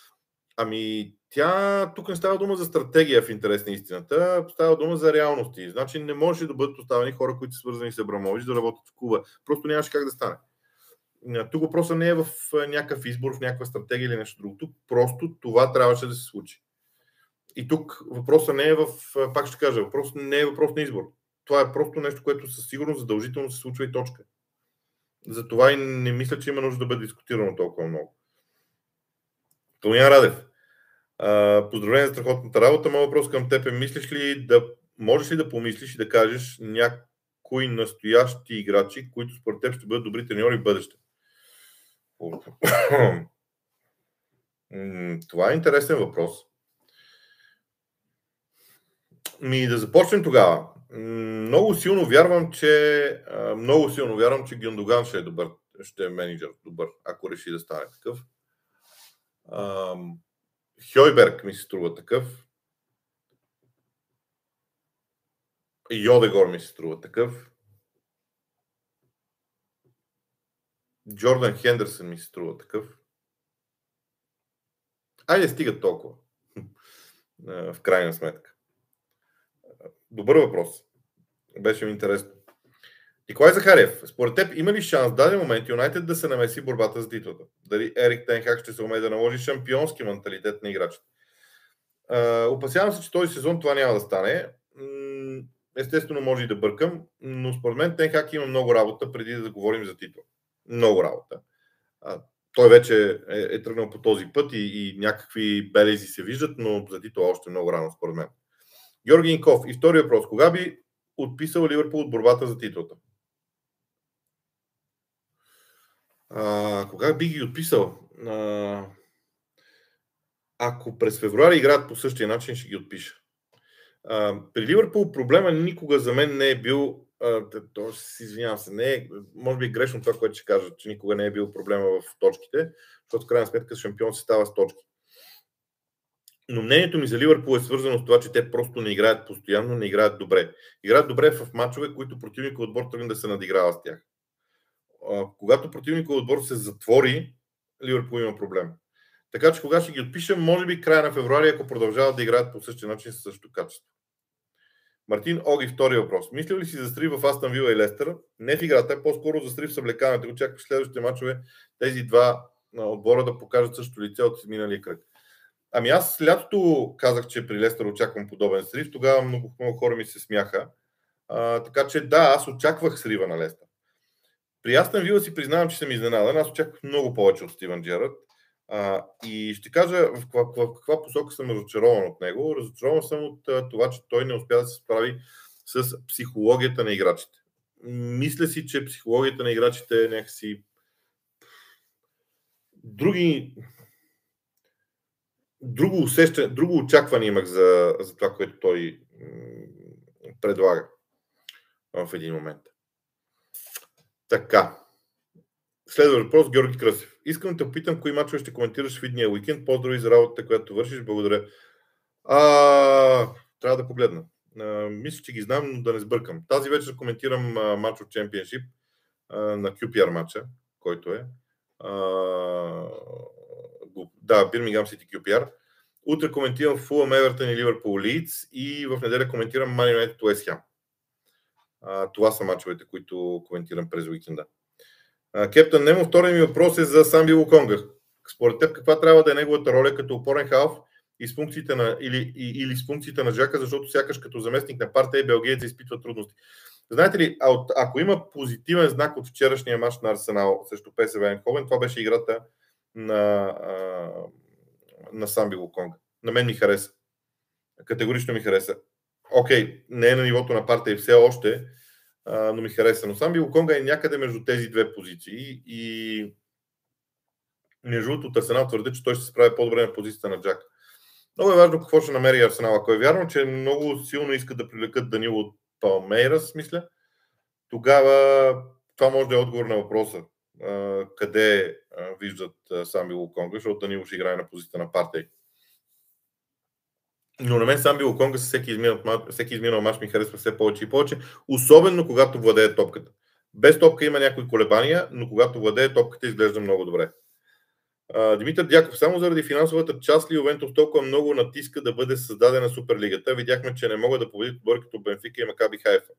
Тук не става дума за стратегия в интерес на истината, става дума за реалности. Значи не може да бъдат оставени хора, които са свързани с Абрамович, да работят в клуба. Просто нямаше как да стане. Тук въпросът не е в някакъв избор, в някаква стратегия или нещо друго. Тук просто това трябваше да се случи. И тук въпросът не е пак ще кажа, въпросът не е въпрос на избор. Това е просто нещо, което със сигурност задължително се случва и точка. Затова и не мисля, че има нужда да бъде дискутирано толкова много. Тонян Радев. Поздравление за страхотната работа. Моят въпрос към теб е: можеш ли да помислиш и да кажеш някои настоящи играчи, които според теб ще бъдат добри треньори в бъдеще? Това е интересен въпрос. Да започнем тогава. Много силно вярвам, че Гюндоган ще е добър, ще е менеджер добър, ако реши да стане такъв. Хойберг ми се струва такъв. Йодегор ми се струва такъв. Джордан Хендерсън ми се струва такъв. Айде стигат толкова. В крайна сметка. Добър въпрос. Беше ми интересно. Николай Захариев, според теб има ли шанс в даден момент Юнайтед да се намеси в борбата за титлата? Дали Ерик Тен Хаг ще се умее да наложи шампионски менталитет на играчите? Опасявам се, че този сезон това няма да стане. Естествено може и да бъркам, но според мен Тен Хаг има много работа преди да говорим за титла. Много работа. Той вече е тръгнал по този път и някакви белези се виждат, но за Тито още много рано, според мен. Георги Инков. И втори въпрос. Кога би отписал Ливърпул от борбата за титлата? Кога би ги отписал? Ако през февруари играят по същия начин, ще ги отпиша. При Ливърпул проблема никога за мен не е бил, извинявам се, не е, може би е грешно това, което ще кажа, че никога не е бил проблема в точките, защото в крайна сметка шампион се става с точки. Но мнението ми за Ливърпул е свързано с това, че те просто не играят постоянно, не играят добре. Играят добре в мачове, които противникът отбор тръгне да се надиграва с тях. Когато противникът отбор се затвори, Ливърпул има проблем. Така че кога ще ги отпишем, може би края на февруари, ако продължават да играят по същия начин със същото качество. Мартин Оги, втори въпрос. Мисля ли си за срив в Астън Вила и Лестър? Не в играта, по-скоро за срив в съблекаването. Очакваш следващите мачове тези два отбора да покажат същото лице от миналия кръг. Ами аз лятото казах, че при Лестър очаквам подобен срив. Тогава много хора ми се смяха. Така че да, аз очаквах срива на Лестър. При Астън Вила си признавам, че съм изненадан. Аз очаквах много повече от Стивън Джерард. И ще кажа в каква посока съм разочарован от него. Разочарован съм от това, че той не успя да се справи с психологията на играчите. Мисля си, че психологията на играчите е някакси друго усещане, друго очакване имах за това, което той предлага в един момент. Така. Следва въпрос, Георги Кръсев. Искам да те попитам, кои мачове ще коментираш в идния уикенд. Поздрави за работата, която вършиш. Благодаря. Трябва да погледна. Мисля, че ги знам, но да не сбъркам. Тази вечер коментирам мач от Championship на QPR матча, който е. Birmingham City QPR. Утре коментирам Fulham, Everton и Liverpool Leeds и в неделя коментирам Man United West Ham. Това са мачовете, които коментирам през уикенда. Кептън Немо, вторият ми въпрос е за Самби Локонга. Според теб каква трябва да е неговата роля като опорен халф и с функциите или с функциите на Жака, защото сякаш като заместник на Партей белгиец изпитва трудности. Знаете ли, ако има позитивен знак от вчерашния мач на Арсенал срещу ПСВ Айндховен, това беше играта на Самби Локонга. На мен ми хареса. Категорично ми хареса. Окей, не е на нивото на Партей все още, но ми хареса. Но Самби Локонга е някъде между тези две позиции и между другото от Арсенал твърди, че той ще се справи по-добре на позицията на Джак. Много е важно какво ще намери Арсенал. Ако е вярно, че много силно искат да привлекат Данило от Палмейрас, мисля, тогава това може да е отговор на въпроса. Къде виждат Самби Локонга, защото Данило ще играе на позицията на Партей. Но на мен Самби Локонга всеки изминал мач ми харесва все повече и повече, особено когато владее топката. Без топка има някои колебания, но когато владее топката изглежда много добре. Димитър Дяков, само заради финансовата част ли Ювентус толкова много натиска да бъде създадена Суперлигата? Видяхме, че не могат да победят отбори като Бенфика и Макаби Хайфа.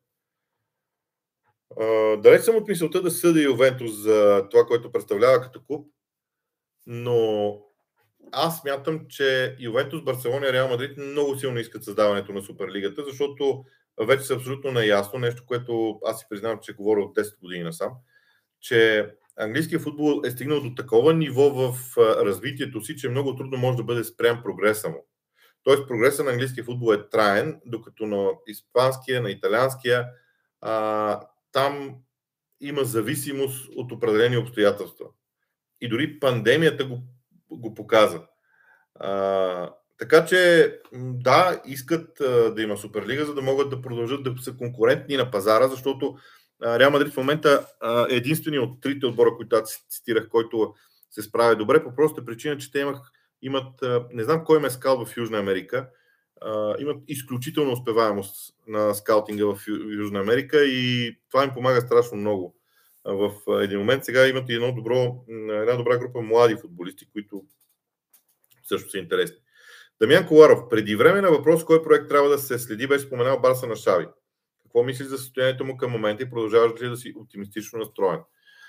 Далеч съм от мисълта да съди Ювентус за това, което представлява като клуб, но аз смятам, че Ювентус, Барселона и Реал Мадрид много силно искат създаването на Суперлигата, защото вече са абсолютно наясно, нещо, което аз си признавам, че говоря от 10 години насам, че английският футбол е стигнал до такова ниво в развитието си, че много трудно може да бъде спрян прогреса му. Тоест прогресът на английския футбол е траен, докато на испанския, на италианския там има зависимост от определени обстоятелства. И дори пандемията го показа. Така че, да, искат да има Суперлига, за да могат да продължат да са конкурентни на пазара, защото Реал Мадрид в момента е единственият от трите отбора, които аз цитирах, който се справя добре, по простата причина, че те имат, не знам кой ме скал в Южна Америка, имат изключителна успеваемост на скаутинга в Южна Америка и това им помага страшно много. В един момент сега имат и една добра група млади футболисти, които също са интересни. Дамян Коларов, преди време на въпрос кой проект трябва да се следи, беше споменал Барса на Шави. Какво мислиш за състоянието му към момента и продължаваш ли да си оптимистично настроен?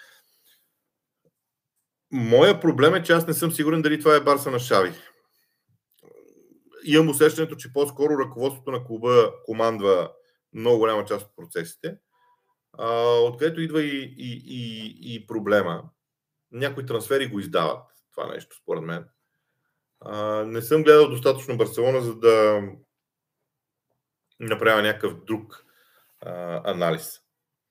Моя проблем е, че аз не съм сигурен дали това е Барса на Шави. Имам усещането, че по-скоро ръководството на клуба командва много голяма част от процесите. Откъдето идва и проблема. Някои трансфери го издават това нещо, според мен. Не съм гледал достатъчно Барселона, за да направя някакъв друг анализ.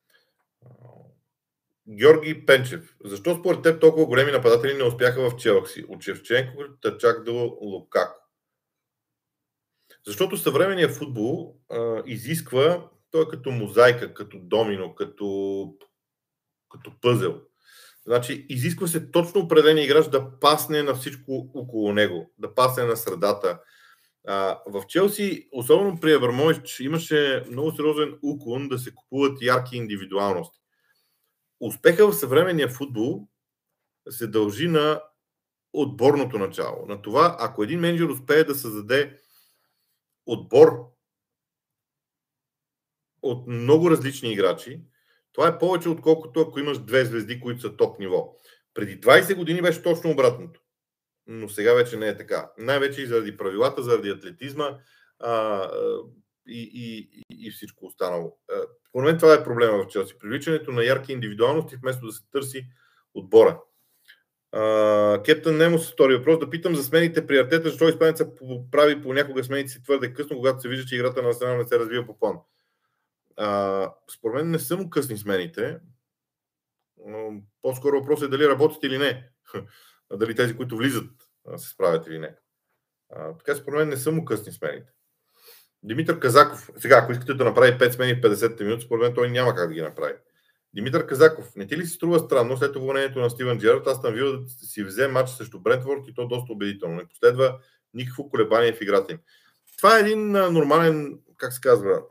Георги Пенчев. Защо според теб толкова големи нападатели не успяха в Челси? От Шевченко чак до Лукако. Защото съвременният футбол изисква, той е като мозайка, като домино, като пъзел. Значи, изисква се точно определен играч да пасне на всичко около него, да пасне на средата. В Челси, особено при Абрамович, имаше много сериозен уклон да се купуват ярки индивидуалности. Успеха в съвременния футбол се дължи на отборното начало. На това, ако един менеджер успее да създаде отбор от много различни играчи, това е повече отколкото ако имаш две звезди, които са топ ниво. Преди 20 години беше точно обратното. Но сега вече не е така. Най-вече и заради правилата, заради атлетизма и всичко останало. Според мен това е проблема в Челси. Привличането на ярки индивидуалности, вместо да се търси отбора. Кептън Немос, втори въпрос. Да питам за смените при Артета, защо испанеца прави понякога смените си твърде късно, когато се вижда, че играта на Арсенал не се развива по план. Според мен не са му късни смените. По-скоро въпрос е дали работят или не. Дали тези, които влизат, се справят или не. Така според мен не са му късни смените. Димитър Казаков. Сега, ако искате да направи 5 смени в 50 минути, според мен той няма как да ги направи. Димитър Казаков. Не ти ли се струва странно след уволнението на Стивън Джерард, Астън Вила да си взе матч срещу Брентфорд и то доста убедително. Не последва никакво колебание в играта им. Това е един нормален, как се казва,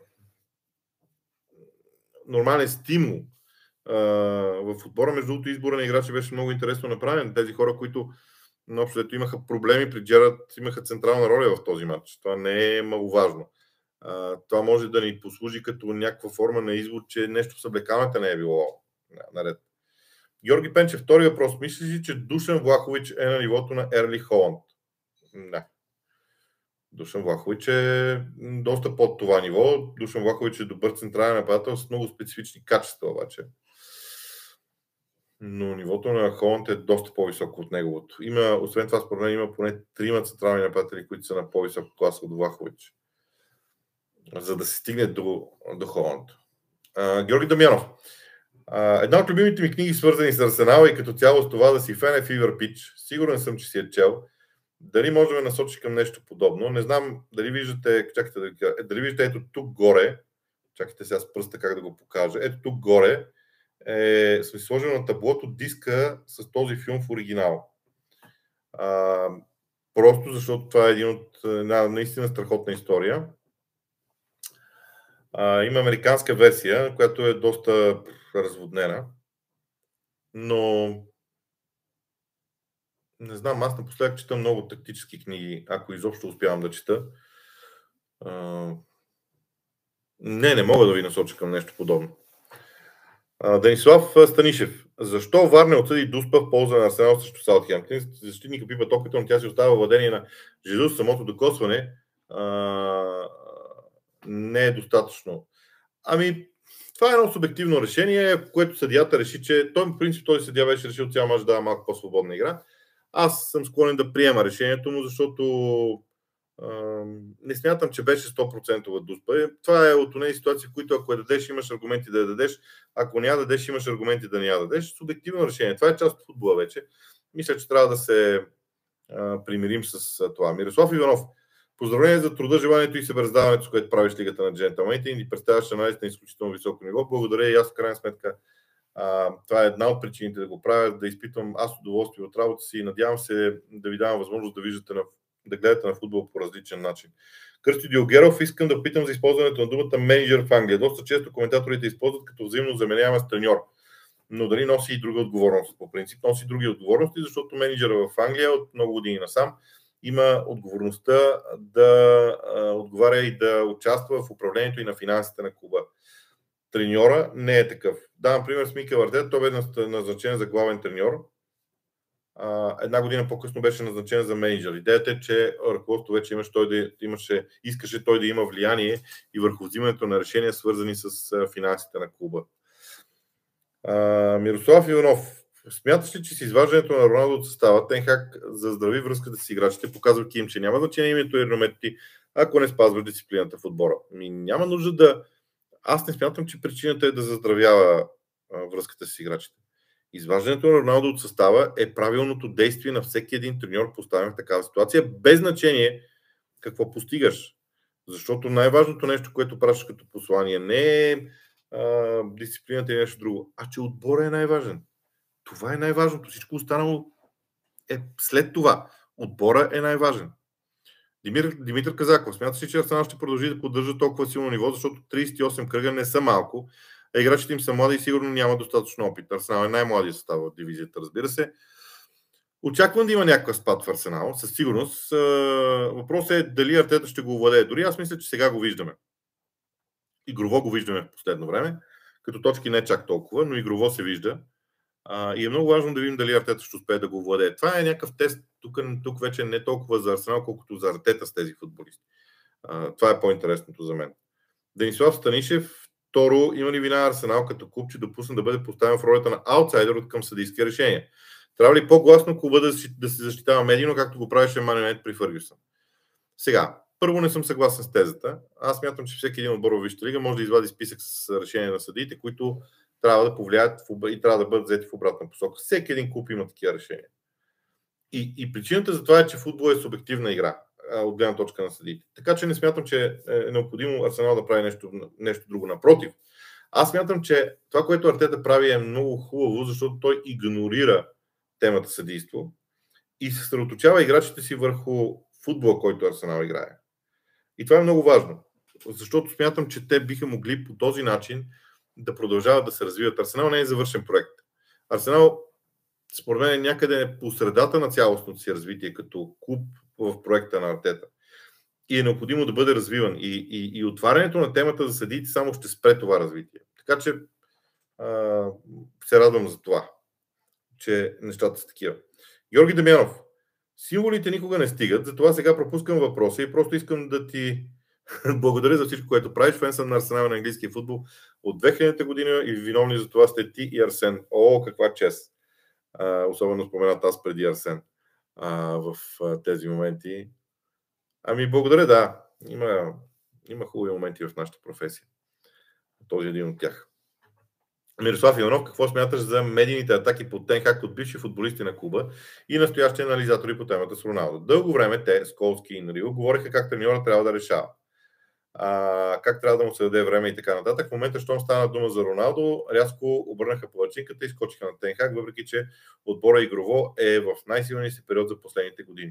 нормален стимул в отбора. Между другото, избора на играчи беше много интересно направен. Тези хора, които общо имаха проблеми при Джерард, имаха централна роля в този матч. Това не е маловажно. Това може да ни послужи като някаква форма на извод, че нещо в съблекалната не е било наред. Георги Пенчев, втори въпрос. Мислиш ли, че Душан Влахович е на нивото на Ерли Холанд? Не. Душан Влахович е доста под това ниво. Душан Влахович е добър централен нападател с много специфични качества, обаче. Но нивото на Холанд е доста по-високо от неговото. Освен това, според мен, има поне 3 централни нападатели, които са на по-висока класа от Влахович, за да се стигне до Холанд. Георги Дамянов. Една от любимите ми книги, свързани с Арсенала и като цяло с това да си фен е Fever Pitch. Сигурен съм, че си е чел. Дали може да ме насочи към нещо подобно? Не знам дали виждате, дали виждате ето тук горе, чакайте сега с пръста как да го покажа, ето тук горе сме сложили на таблото диска с този филм в оригинал. Просто защото това е една наистина страхотна история. Има американска версия, която е доста разводнена, но не знам, аз напоследък чета много тактически книги, ако изобщо успявам да чета. Не мога да ви насоча към нещо подобно. Денислав Станишев. Защо ВАР не отсъди Дуспа в полза на Арсенал срещу Саутхемптън? Защитника пипа топката, но тя си остава владение на Жезус. Самото докосване не е достатъчно. Това е едно субективно решение, в което съдията реши, че в принцип този съдия беше решил цял мач да дава малко по-свободна игра. Аз съм склонен да приема решението му, защото не смятам, че беше 100% Дуспа. Това е от тези ситуации, в които ако я дадеш, имаш аргументи да я дадеш, ако не я дадеш, имаш аргументи да не я дадеш. Субективно решение. Това е част от футбола вече. Мисля, че трябва да се примирим с това. Мирослав Иванов. Поздравление за труда, желанието и събраздаването, с което правиш Лигата на джентълмените и ни представяш анализ на изключително високо ниво. Благодаря и аз в крайна сметка. Това е една от причините да го правя, да изпитвам аз удоволствие от работа си и надявам се да ви давам възможност да гледате на футбол по различен начин. Кръсти Диогеров, искам да питам за използването на думата менеджер в Англия. Доста често коментаторите използват като взаимно заменява с треньор. Но дали носи и друга отговорност? По принцип носи други отговорности, защото менеджера в Англия от много години насам има отговорността да отговаря и да участва в управлението и на финансите на клуба. Треньора не е такъв. Давам пример с Микел Артета, той бе назначен за главен треньор. Една година по-късно беше назначен за менеджер. Идеята е, че ръководството вече искаше той да има влияние и върху взимането на решения, свързани с финансите на клуба. Мирослав Иванов. Смяташ ли, че с изваждането на Роналдо от състава, Тен Хаг заздрави връзката с играчите, показвайки им, че няма значение името и реномето ти, ако не спазваш дисциплината в отбора? Няма нужда да... Аз не смятам, че причината е да заздравява връзката с играчите. Изваждането на Роналдо от състава е правилното действие на всеки един треньор, поставен в такава ситуация, без значение какво постигаш. Защото най-важното нещо, което пращаш като послание, не е дисциплината или нещо друго, а че отбора е най-важен. Това е най-важното. Всичко останало е след това. Отбора е най-важен. Димитър Казаков. Смяташ ли, че Арсенал ще продължи да поддържа толкова силно ниво, защото 38 кръга не са малко, а играчите им са млади и сигурно няма достатъчно опит. Арсенал е най-младият състав в дивизията, разбира се. Очаквам да има някакъв спад в Арсенал, със сигурност. Въпросът е дали Артета ще го овладее. Дори аз мисля, че сега го виждаме. Игрово го виждаме в последно време. Като точки не чак толкова, но игрово се вижда. И е много важно да видим дали Артета ще успее да го владее. Това е някакъв тест. Тук вече не толкова за Арсенал, колкото за Артета с тези футболисти. Това е по-интересното за мен. Денислав Станишев. Второ, има ли вина Арсенал като клуб, че допусна да бъде поставен в ролята на аутсайдер от към съдийски решения? Трябва ли по-гласно клуба да се защитава медийно, както го правеше Ман Юнайтед при Фъргюсън? Сега, първо не съм съгласен с тезата. Аз смятам, че всеки един отбор в Висшата лига може да извади списък с решения на съдиите, които трябва да повлияят и трябва да бъдат взети в обратна посока. Всеки един клуб има такива решения. И причината за това е, че футбол е субективна игра от гледна точка на съдиите. Така че не смятам, че е необходимо Арсенал да прави нещо друго. Напротив, аз смятам, че това, което Артета прави е много хубаво, защото той игнорира темата съдийство и се съсредоточава играчите си върху футбола, който Арсенал играе. И това е много важно, защото смятам, че те биха могли по този начин да продължават да се развиват. Арсенал не е завършен проект. Арсенал, според мен, е някъде по средата на цялостното си развитие като клуб в проекта на Артета. И е необходимо да бъде развиван. И отварянето на темата за съдиите само ще спре това развитие. Така че се радвам за това, че нещата са такива. Георги Дамянов. Символите никога не стигат, затова сега пропускам въпроса и просто искам да ти благодаря за всичко, което правиш. Фен съм на Арсенал на английския футбол от 2000-та година и виновни за това сте ти и Арсен. О, каква чест! Особено споменат аз преди Арсен в тези моменти. Ами благодаря, да. Има хубави моменти в нашата професия. Този е един от тях. Мирослав Иванов, какво смяташ за медийните атаки под Тен Хаг от бивши футболисти на клуба и настоящи анализатори по темата с Роналдо? Дълго време те, Сколски и Нрил, говориха как треньора трябва да решава. Как трябва да му се даде време и така нататък. В момента, щом стана дума за Роналдо, рязко обърнаха палачинката и скочиха на Тен Хаг, въпреки че отбора игрово е в най-силния си период за последните години.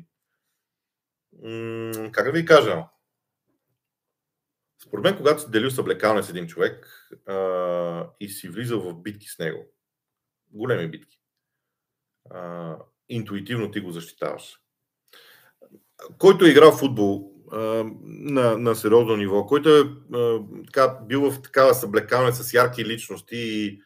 Как да ви кажа? Според мен, когато си делил съблекалне с един човек и си влизал в битки с него, големи битки, интуитивно ти го защитаваш. Който е играл в футбол на сериозно ниво, който е бил в такава съблекалне с ярки личности и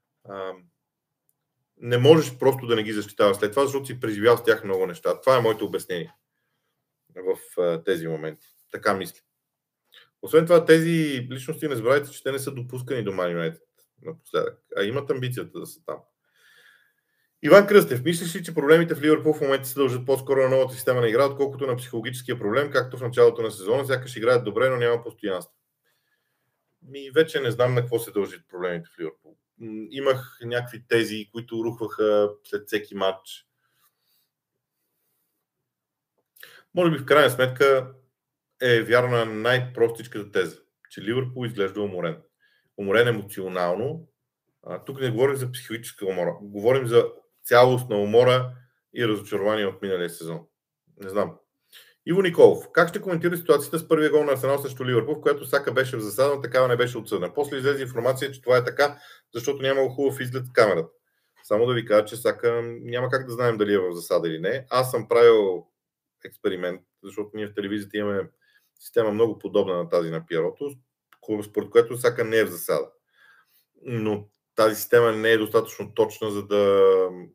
не можеш просто да не ги защитаваш след това, защото си преживял с тях много неща. Това е моето обяснение в тези моменти. Така мисля. Освен това, тези личности не забравяйте, че те не са допускани до Man United напоследък, а имат амбицията да са там. Иван Кръстев, мислиш ли, че проблемите в Ливърпул в момента се дължат по-скоро на новата система на игра, отколкото на психологическия проблем, както в началото на сезона, сякаш играят добре, но няма постоянство? Вече не знам на какво се дължат проблемите в Ливърпул. Имах някакви тези, които рухваха след всеки матч. Може би в крайна сметка е вярна най-простичката теза, че Ливърпул изглежда уморен. Уморен емоционално. Тук не говорим за психологическа умора. Говорим за цялостна умора и разочарование от миналия сезон. Не знам. Иво Николов. Как ще коментира ситуацията с първия гол на Арсенал срещу Ливърпул, в която Сака беше в засада, но такава не беше отсъдна? После излезе информация, че това е така, защото нямало хубав изглед в камерата. Само да ви кажа, че Сака няма как да знаем дали е в засада или не. Аз съм правил експеримент, защото ние в телевизията имаме система много подобна на тази на Пиерото, според което Сака не е в засада. Но тази система не е достатъчно точна, за да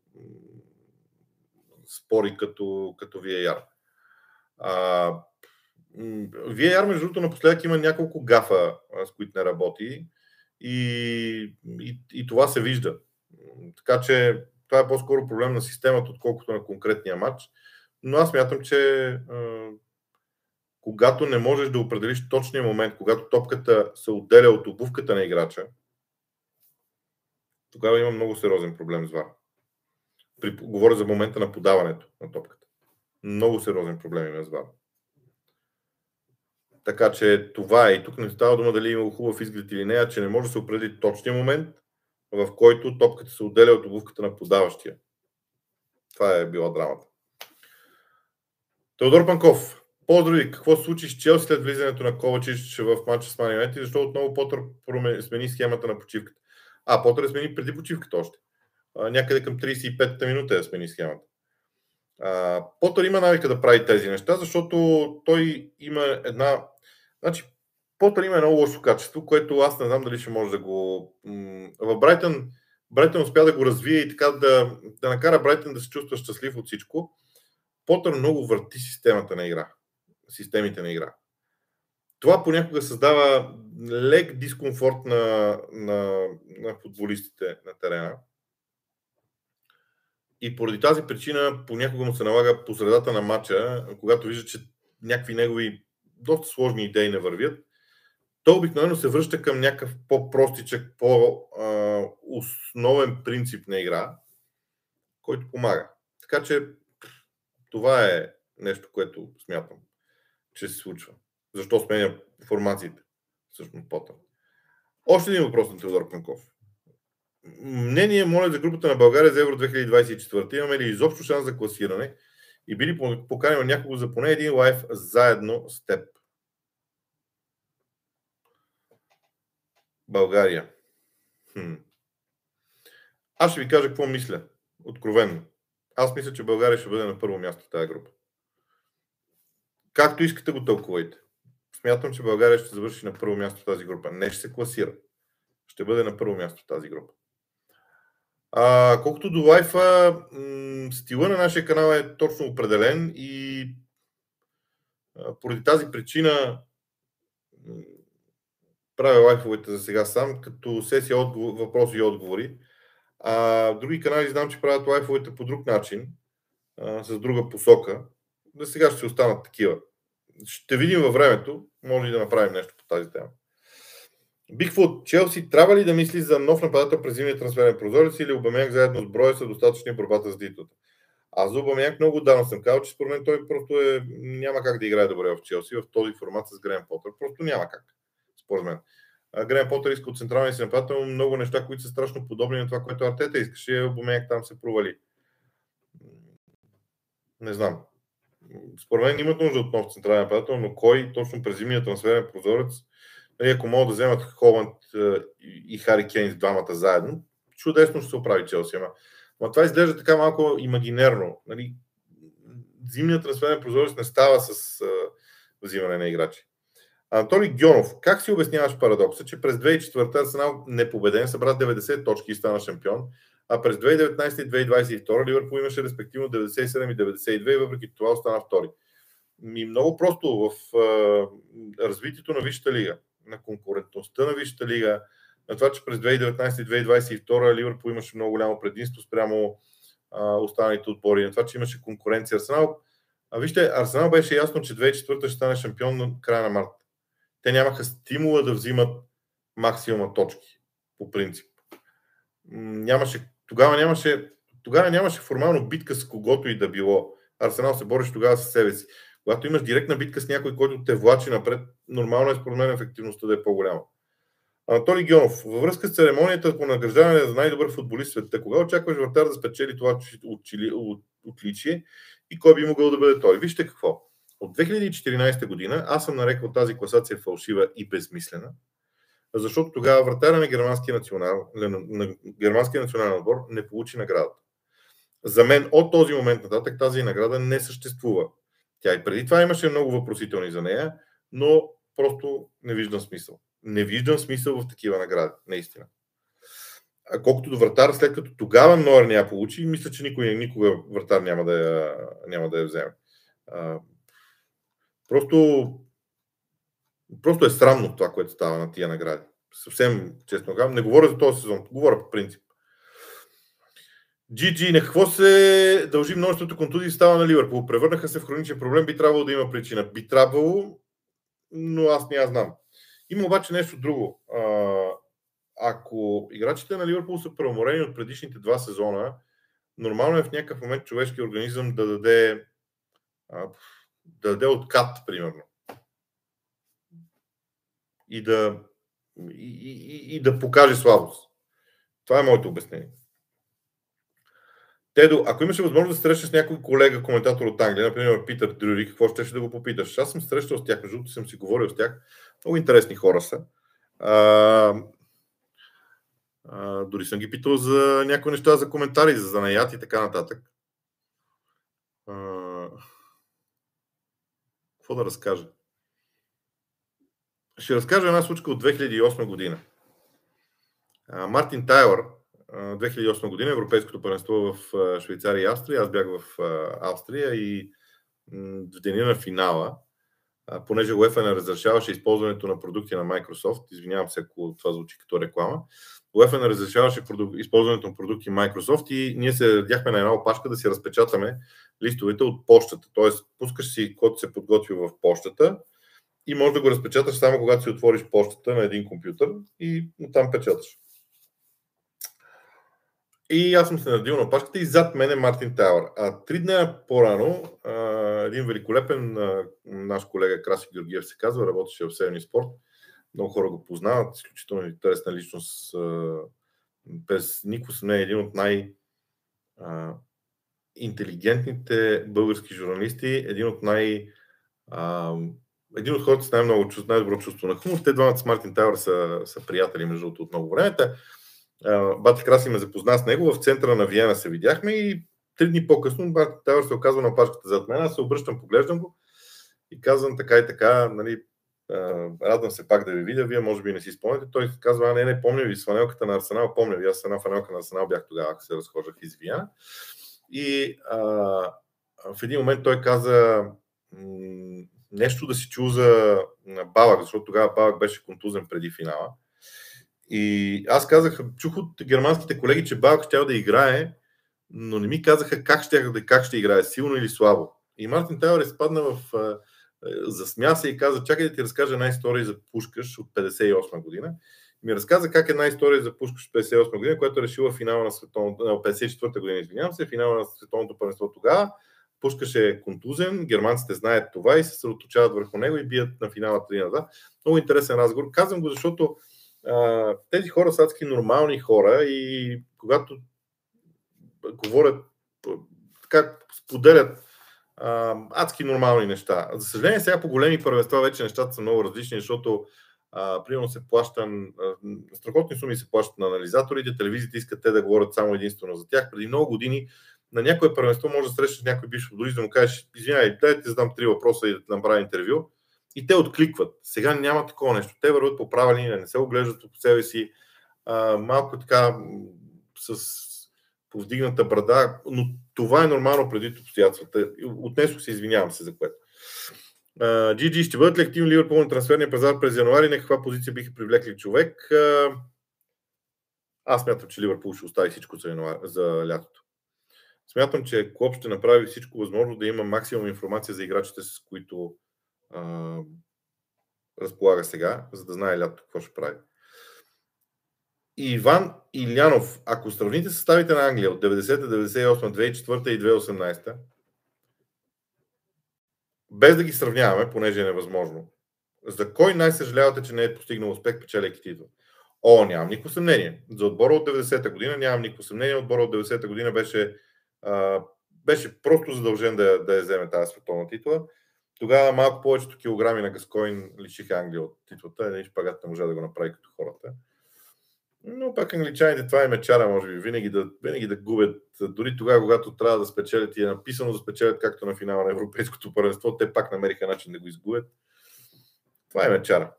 спори като VAR. VAR, между другото, напоследък има няколко гафа, с които не работи и това се вижда. Така че това е по-скоро проблем на системата, отколкото на конкретния матч. Но аз мятам, че когато не можеш да определиш точния момент, когато топката се отделя от обувката на играча, тогава има много сериозен проблем с ВАР. Говоря за момента на подаването на топката. Много сериозен проблем има с ВАР. Така че това е. И тук не става дума дали има хубав изглед или не, а че не може да се определи точния момент, в който топката се отделя от обувката на подаващия. Това е била драмата. Теодор Панков. Поздрави! Какво се случи с Челси след влизането на Ковачич в матча с Ман Юнайтед? Защо отново Потър смени схемата на почивката? Потър смени преди почивката още. Някъде към 35-та минута я смени схемата. Потър има навика да прави тези неща, защото той има една... Значи, Потър има едно лошо качество, което аз не знам дали ще може да го... В Брайтън успя да го развие и така да накара Брайтън да се чувства щастлив от всичко. Потър много върти системите на игра. Това понякога създава лек дискомфорт на футболистите на терена. И поради тази причина понякога му се налага по средата на матча, когато вижда, че някакви негови доста сложни идеи не вървят, той обикновено се връща към някакъв по-простичък, по-основен принцип на игра, който помага. Така че това е нещо, което смятам, че се случва. Защо сменя формациите? Всъщност Потър. Още един въпрос на Теодор Панков. Мнение, моля, за групата на България за Евро 2024. Имаме ли изобщо шанс за класиране и би ли поканил някого за поне един лайф заедно с теб? България. Аз ще ви кажа какво мисля. Откровенно. Аз мисля, че България ще бъде на първо място в тази група. Както искате го тълкувайте. Смятам, че България ще завърши на първо място в тази група. Не ще се класира. Ще бъде на първо място в тази група. Колкото до лайфа, стила на нашия канал е точно определен и поради тази причина правя лайфовете за сега сам, като сесия въпроси и отговори. Други канали знам, че правят лайфовете по друг начин, с друга посока. За сега ще се останат такива. Ще видим във времето, може и да направим нещо по тази тема. Бигфут, Челси трябва ли да мисли за нов нападател през зимния трансферен прозорец или Обамянг заедно с Броя са достатъчни в борбата за титлата? Аз за Обамянг много отдавна съм казал, че според мен той просто няма как да играе добре в Челси в този формат с Грем Потър. Просто няма как, според мен. Грем Потър иска от централния си нападател много неща, които са страшно подобни на това, което Артета искаше. Обамянг там се провали. Не знам. Според мен имат нужда от нов централен нападател, но кой точно през зимния трансферен прозорец, ако могат да вземат Холанд и Хари Кейн с двамата заедно, чудесно ще се оправи Челси. Но това изглежда така малко имагинерно. Нали? Зимният трансферен прозорец не става с взимане на играчи. Анатолий Гьонов, как си обясняваш парадокса, че през 2004 Арсенал непобеден събра 90 точки и стана шампион, а през 2019 и 2022 Ливърпул имаше респективно 97 и 92 и въпреки това остана втори. Много просто в развитието на Висшата лига, на конкурентността на Висшата лига, на това, че през 2019 и 2022 Ливърпул имаше много голямо предимство спрямо останалите отбори, на това, че имаше конкуренция. Вижте, Арсенал беше ясно, че 2004 ще стане шампион на края на март. Те нямаха стимула да взимат максимума точки, по принцип. Тогава нямаше формално битка с когото и да било. Арсенал се бореше тогава със себе си. Когато имаш директна битка с някой, който те влачи напред, нормално е според мен ефективността да е по-голяма. Анатолий Гьонов, във връзка с церемонията по награждаване за най-добър футболист в света, кога очакваш вратар да спечели това отличие и кой би могъл да бъде той? Вижте какво. От 2014 година аз съм нарекал тази класация фалшива и безмислена, защото тогава вратаря на германския национален отбор не получи наградата. За мен от този момент нататък тази награда не съществува. Тя и преди това имаше много въпросителни за нея, но просто не виждам смисъл. Не виждам смисъл в такива награди, наистина. Колкото до вратар, след като тогава Нойер не я получи, мисля, че никога вратар няма да я вземе. Просто е срамно това, което става на тия награди. Съвсем честно казвам. Не говоря за този сезон, говоря по принцип. GG, на какво се дължи множеството контузии в става на Ливърпул? Превърнаха се в хроничен проблем, би трябвало да има причина. Би трябвало, но аз не я знам. Има обаче нещо друго. Ако играчите на Ливърпул са преуморени от предишните 2 сезона, нормално е в някакъв момент човешки организъм да даде откат, примерно. И да покаже слабост. Това е моето обяснение. Тедо, ако имаше възможност да срещаш с някой колега, коментатор от Англия, например Питър Дрюри, какво ще да го попиташ? Аз съм срещал с тях, между другото съм си говорил с тях. Много интересни хора са. Дори съм ги питал за някои неща, за коментари, за занаят и така нататък. Какво да разкажа? Ще разкажа една случка от 2008 година. Мартин Тайлър, 2008 година, Европейското първенство в Швейцария и Австрия. Аз бях в Австрия и в деня на финала, понеже UEFA не разрешаваше използването на продукти на Microsoft, извинявам се, ако това звучи като реклама, UEFA не разрешаваше използването на продукти Microsoft и ние се редяхме на една опашка да си разпечатаме листовете от почтата. Тоест, пускаш си код се подготвил в почтата и можеш да го разпечаташ само когато си отвориш почтата на един компютър и там печаташ. И аз съм се наредил на опашката и зад мен е Мартин Тайлър. 3 дни по-рано един великолепен наш колега Краси Георгиев се казва, работеше в Севни Спорт. Много хора го познават, изключително интересна личност, без никакво съмнение, един от най-интелигентните български журналисти, един от хората с най-добро чувство на хумор. Те двамата с Мартин Тайлър са приятели, между другото, от много време. Бати Краси ме запозна с него, в центъра на Виена се видяхме и 3 дни по-късно Бати Тайлър се оказва на опашката зад мен, аз се обръщам, поглеждам го и казвам така и така, нали, радвам се пак да ви видя, вие може би не си спомняте. Той казва, не помня ви с фанелката на Арсенал, помня ви, аз с една фанелка на Арсенал бях тогава, ако се разхождах из Виена. И в един момент той каза нещо да си чул за Балак, защото тогава Балак беше контузен преди финала. И аз казах, чух от германските колеги, че Балак щял да играе, но не ми казаха как ще играе, силно или слабо. И Мартин Тайлър изпадна засмя се и каза, чакай да ти разкажа една история за Пушкаш от 58 година. И ми разказа как една история за Пушкаш от 58 година, която е решила финала на световното, 54 година, извинявам се, финала на световното първенство тогава. Пушкаш е контузен, германците знаят това и се съсредоточават върху него и бият на финала 3-2. Много интересен разговор. Казвам го, защото тези хора са адски нормални хора и когато говорят, така споделят адски нормални неща. За съжаление, сега по големи първенства вече нещата са много различни, защото примерно се плащат, страхотни суми се плащат на анализаторите, телевизиите искат те да говорят само единствено за тях. Преди много години на някое първенство може да срещаш някой бивш футболист да му кажеш, извинявай, дай да ти задам 3 въпроса и да ти направя интервю. И те откликват. Сега няма такова нещо. Те върват по права линия, не се оглеждат по себе си, малко така с повдигната брада, но това е нормално преди обстоятелствата. Отнесох се, извинявам се за което. GG, ще бъдат ли активни Ливърпул на трансферния пазар през януари? На каква позиция биха привлекли човек? Аз смятам, че Ливърпул ще остави всичко за лятото. Смятам, че Клоп ще направи всичко възможно да има максимум информация за играчите, с които разполага сега, за да знае лято какво ще прави. Иван Илянов, ако сравните съставите на Англия от 90-та, 98-та, 2004-та и 2018-та, без да ги сравняваме, понеже е невъзможно, за кой най-съжалявате, че не е постигнал успех, печеляйки титул? Нямам никакво съмнение. За отбора от 90-та година нямам никакво съмнение. Отбора от 90-та година беше просто задължен да я вземе тази световна титла. Тогава малко повечето килограми на Гаскоин лишиха Англия от титлата. Един шпагат не можа да го направи като хората. Но пак англичаните, това им е чара, може би, винаги да губят. Дори тогава, когато трябва да спечелят и е написано да спечелят, както на финала на Европейското първенство, те пак намериха начин да го изгубят. Това им е чара.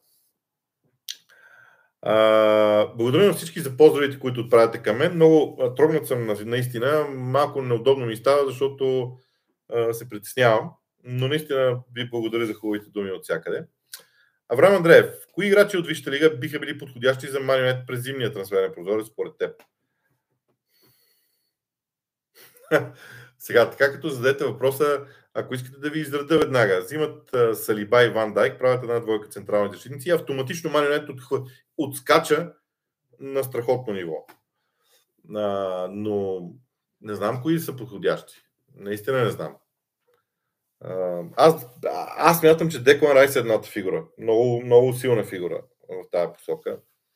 Благодаря на всички за поздравите, които отправяте към мен. Много трогнат съм наистина. Малко неудобно ми става, защото се притеснявам. Но наистина ви благодаря за хубавите думи от всякъде. Авраам Андреев, кои играчи от Висшата лига биха били подходящи за Man United през зимния трансферен прозорец според теб? Сега, така като зададете въпроса, ако искате да ви изреда веднага, взимат Салиба и Ван Дайк, правят една двойка централни защитници и автоматично Man United отскача на страхотно ниво. Но не знам кои са подходящи. Наистина не знам. Аз смятам, че Деклан Райс е едната фигура. Много, много силна фигура в тази посока.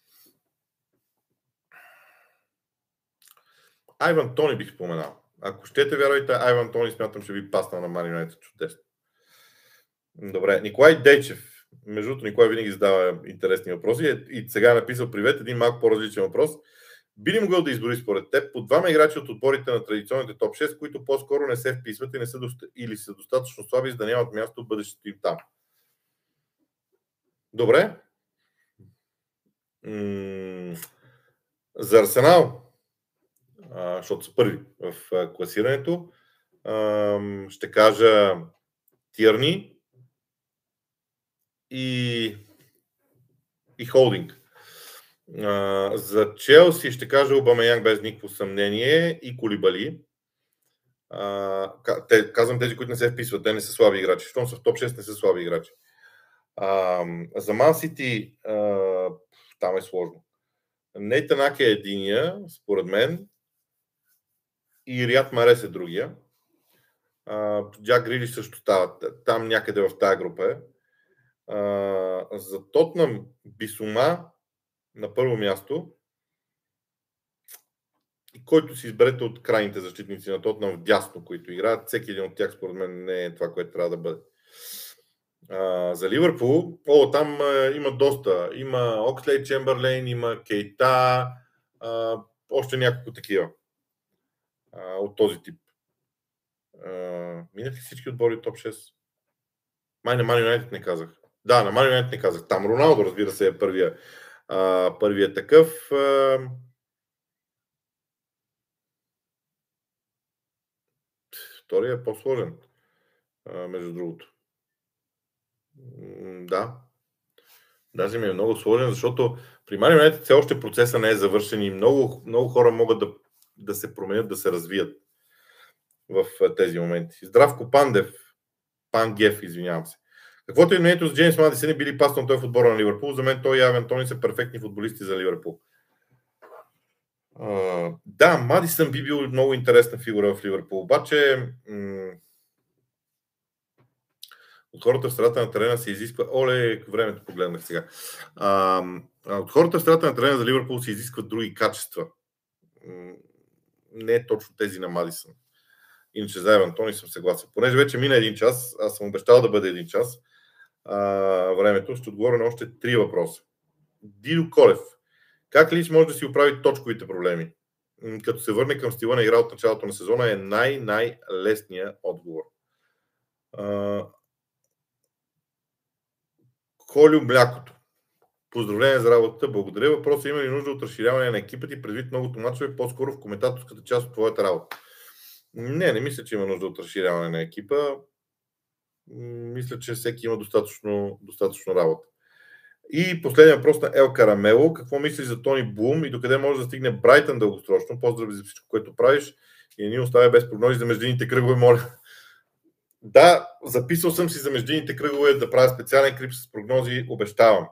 Айван Тони бих споменал. Ако щете, вярвайте, Айван Тони смятам, че ви пасна на Man United чудесно. Добре, Николай Дейчев. Между другото, Николай винаги задава интересни въпроси и сега е написал привет, един малко по-различен въпрос. Би ли могъл да избори според теб по двама играчи от отборите на традиционните топ 6, които по-скоро не се вписват и не са или са достатъчно слаби, за да нямат място в бъдещето им там? Добре. За Арсенал, защото са първи в класирането, ще кажа Тирни и Холдинг. За Челси ще кажа Обамеянг без никакво съмнение и Колибали. Казвам тези, които не се вписват, те не са слаби играчи. Щом са в топ 6, не са слаби играчи. За Ман Сити там е сложно. Нейтан Аке е единия, според мен, и Риад Марес е другия. Джак Грилиш също става там някъде в тази група е. За Тотнъм Бисума на първо място, и който си изберете от крайните защитници на Тотнъм в дясно, които играят, всеки един от тях според мен не е това, което трябва да бъде. За Ливърпул, там има доста. Има Окслей Чемберлейн, има Кейта, още няколко такива от този тип. Минах ли всички отбори топ 6? Май на Man United не казах. Да, на Man United не казах. Там Роналдо, разбира се, е първият такъв. Втория е по-сложен, между другото. Да. Даже ми е много сложен, защото при Man United все още процеса не е завършен и много, много хора могат да се променят, да се развият в тези моменти. Здравко Пангев, извинявам се. Каквото е мнението с Джеймс Мадисън и Били Пастон, той в отбора на Ливърпул, за мен той и Айван Тони са перфектни футболисти за Ливърпул. Да, Мадисън би бил много интересна фигура в Ливърпул, обаче от хората в страната на терена се изисква... времето погледнах сега. От хората в страната на терена за Ливърпул се изискват други качества. Не е точно тези на Мадисън. Иначе за Айван Тони съм съгласен. Понеже вече мина един час, аз съм обещал да бъде един час времето, ще отговоря на още 3 въпроса. Дидо Колев. Как Лич може да си оправи точковите проблеми? Като се върне към стила на игра от началото на сезона е най-лесният отговор. Колю Млякото. Поздравление за работата, благодаря. Въпросът има ли нужда от разширяване на екипа ти предвид многото мачове, по-скоро в коментаторската част от твоята работа? Не мисля, че има нужда от разширяване на екипа. Мисля, че всеки има достатъчно работа. И последния въпрос на Ел Карамело. Какво мислиш за Тони Блум и докъде може да стигне Брайтън дългосрочно? Поздрави за всичко, което правиш и не ни оставя без прогнози за междинните кръгове, моля. Да, записал съм си за междинните кръгове да правя специален клип с прогнози, обещавам.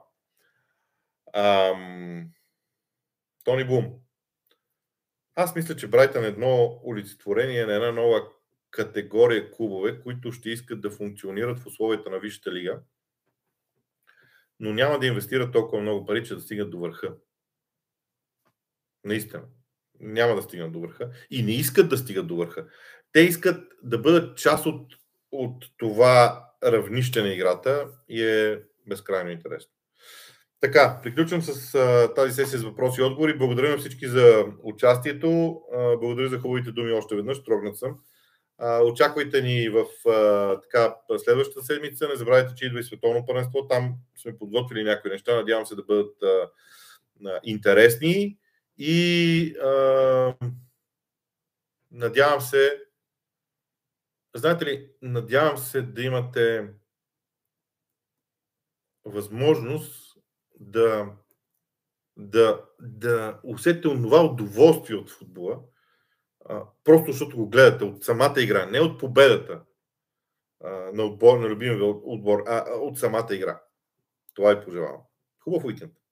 Тони Блум. Аз мисля, че Брайтън е едно олицетворение на една нова категория клубове, които ще искат да функционират в условията на висшата лига, но няма да инвестират толкова много пари, че да стигнат до върха. Наистина. Няма да стигнат до върха. И не искат да стигат до върха. Те искат да бъдат част от това равнище на играта и е безкрайно интересно. Така, приключвам с тази сесия с въпроси и отговори. Благодаря на всички за участието. Благодаря за хубавите думи още веднъж. Трогнат съм. Очаквайте ни в следващата седмица. Не забравяйте, че идва и световно първенство. Там сме подготвили някои неща. Надявам се да бъдат интересни. И надявам се, знаете ли, надявам се да имате възможност да усетите онова удоволствие от футбола, Просто защото го гледате от самата игра, не от победата на любимия отбор, а от самата игра. Това и пожелавам. Хубав уикенд!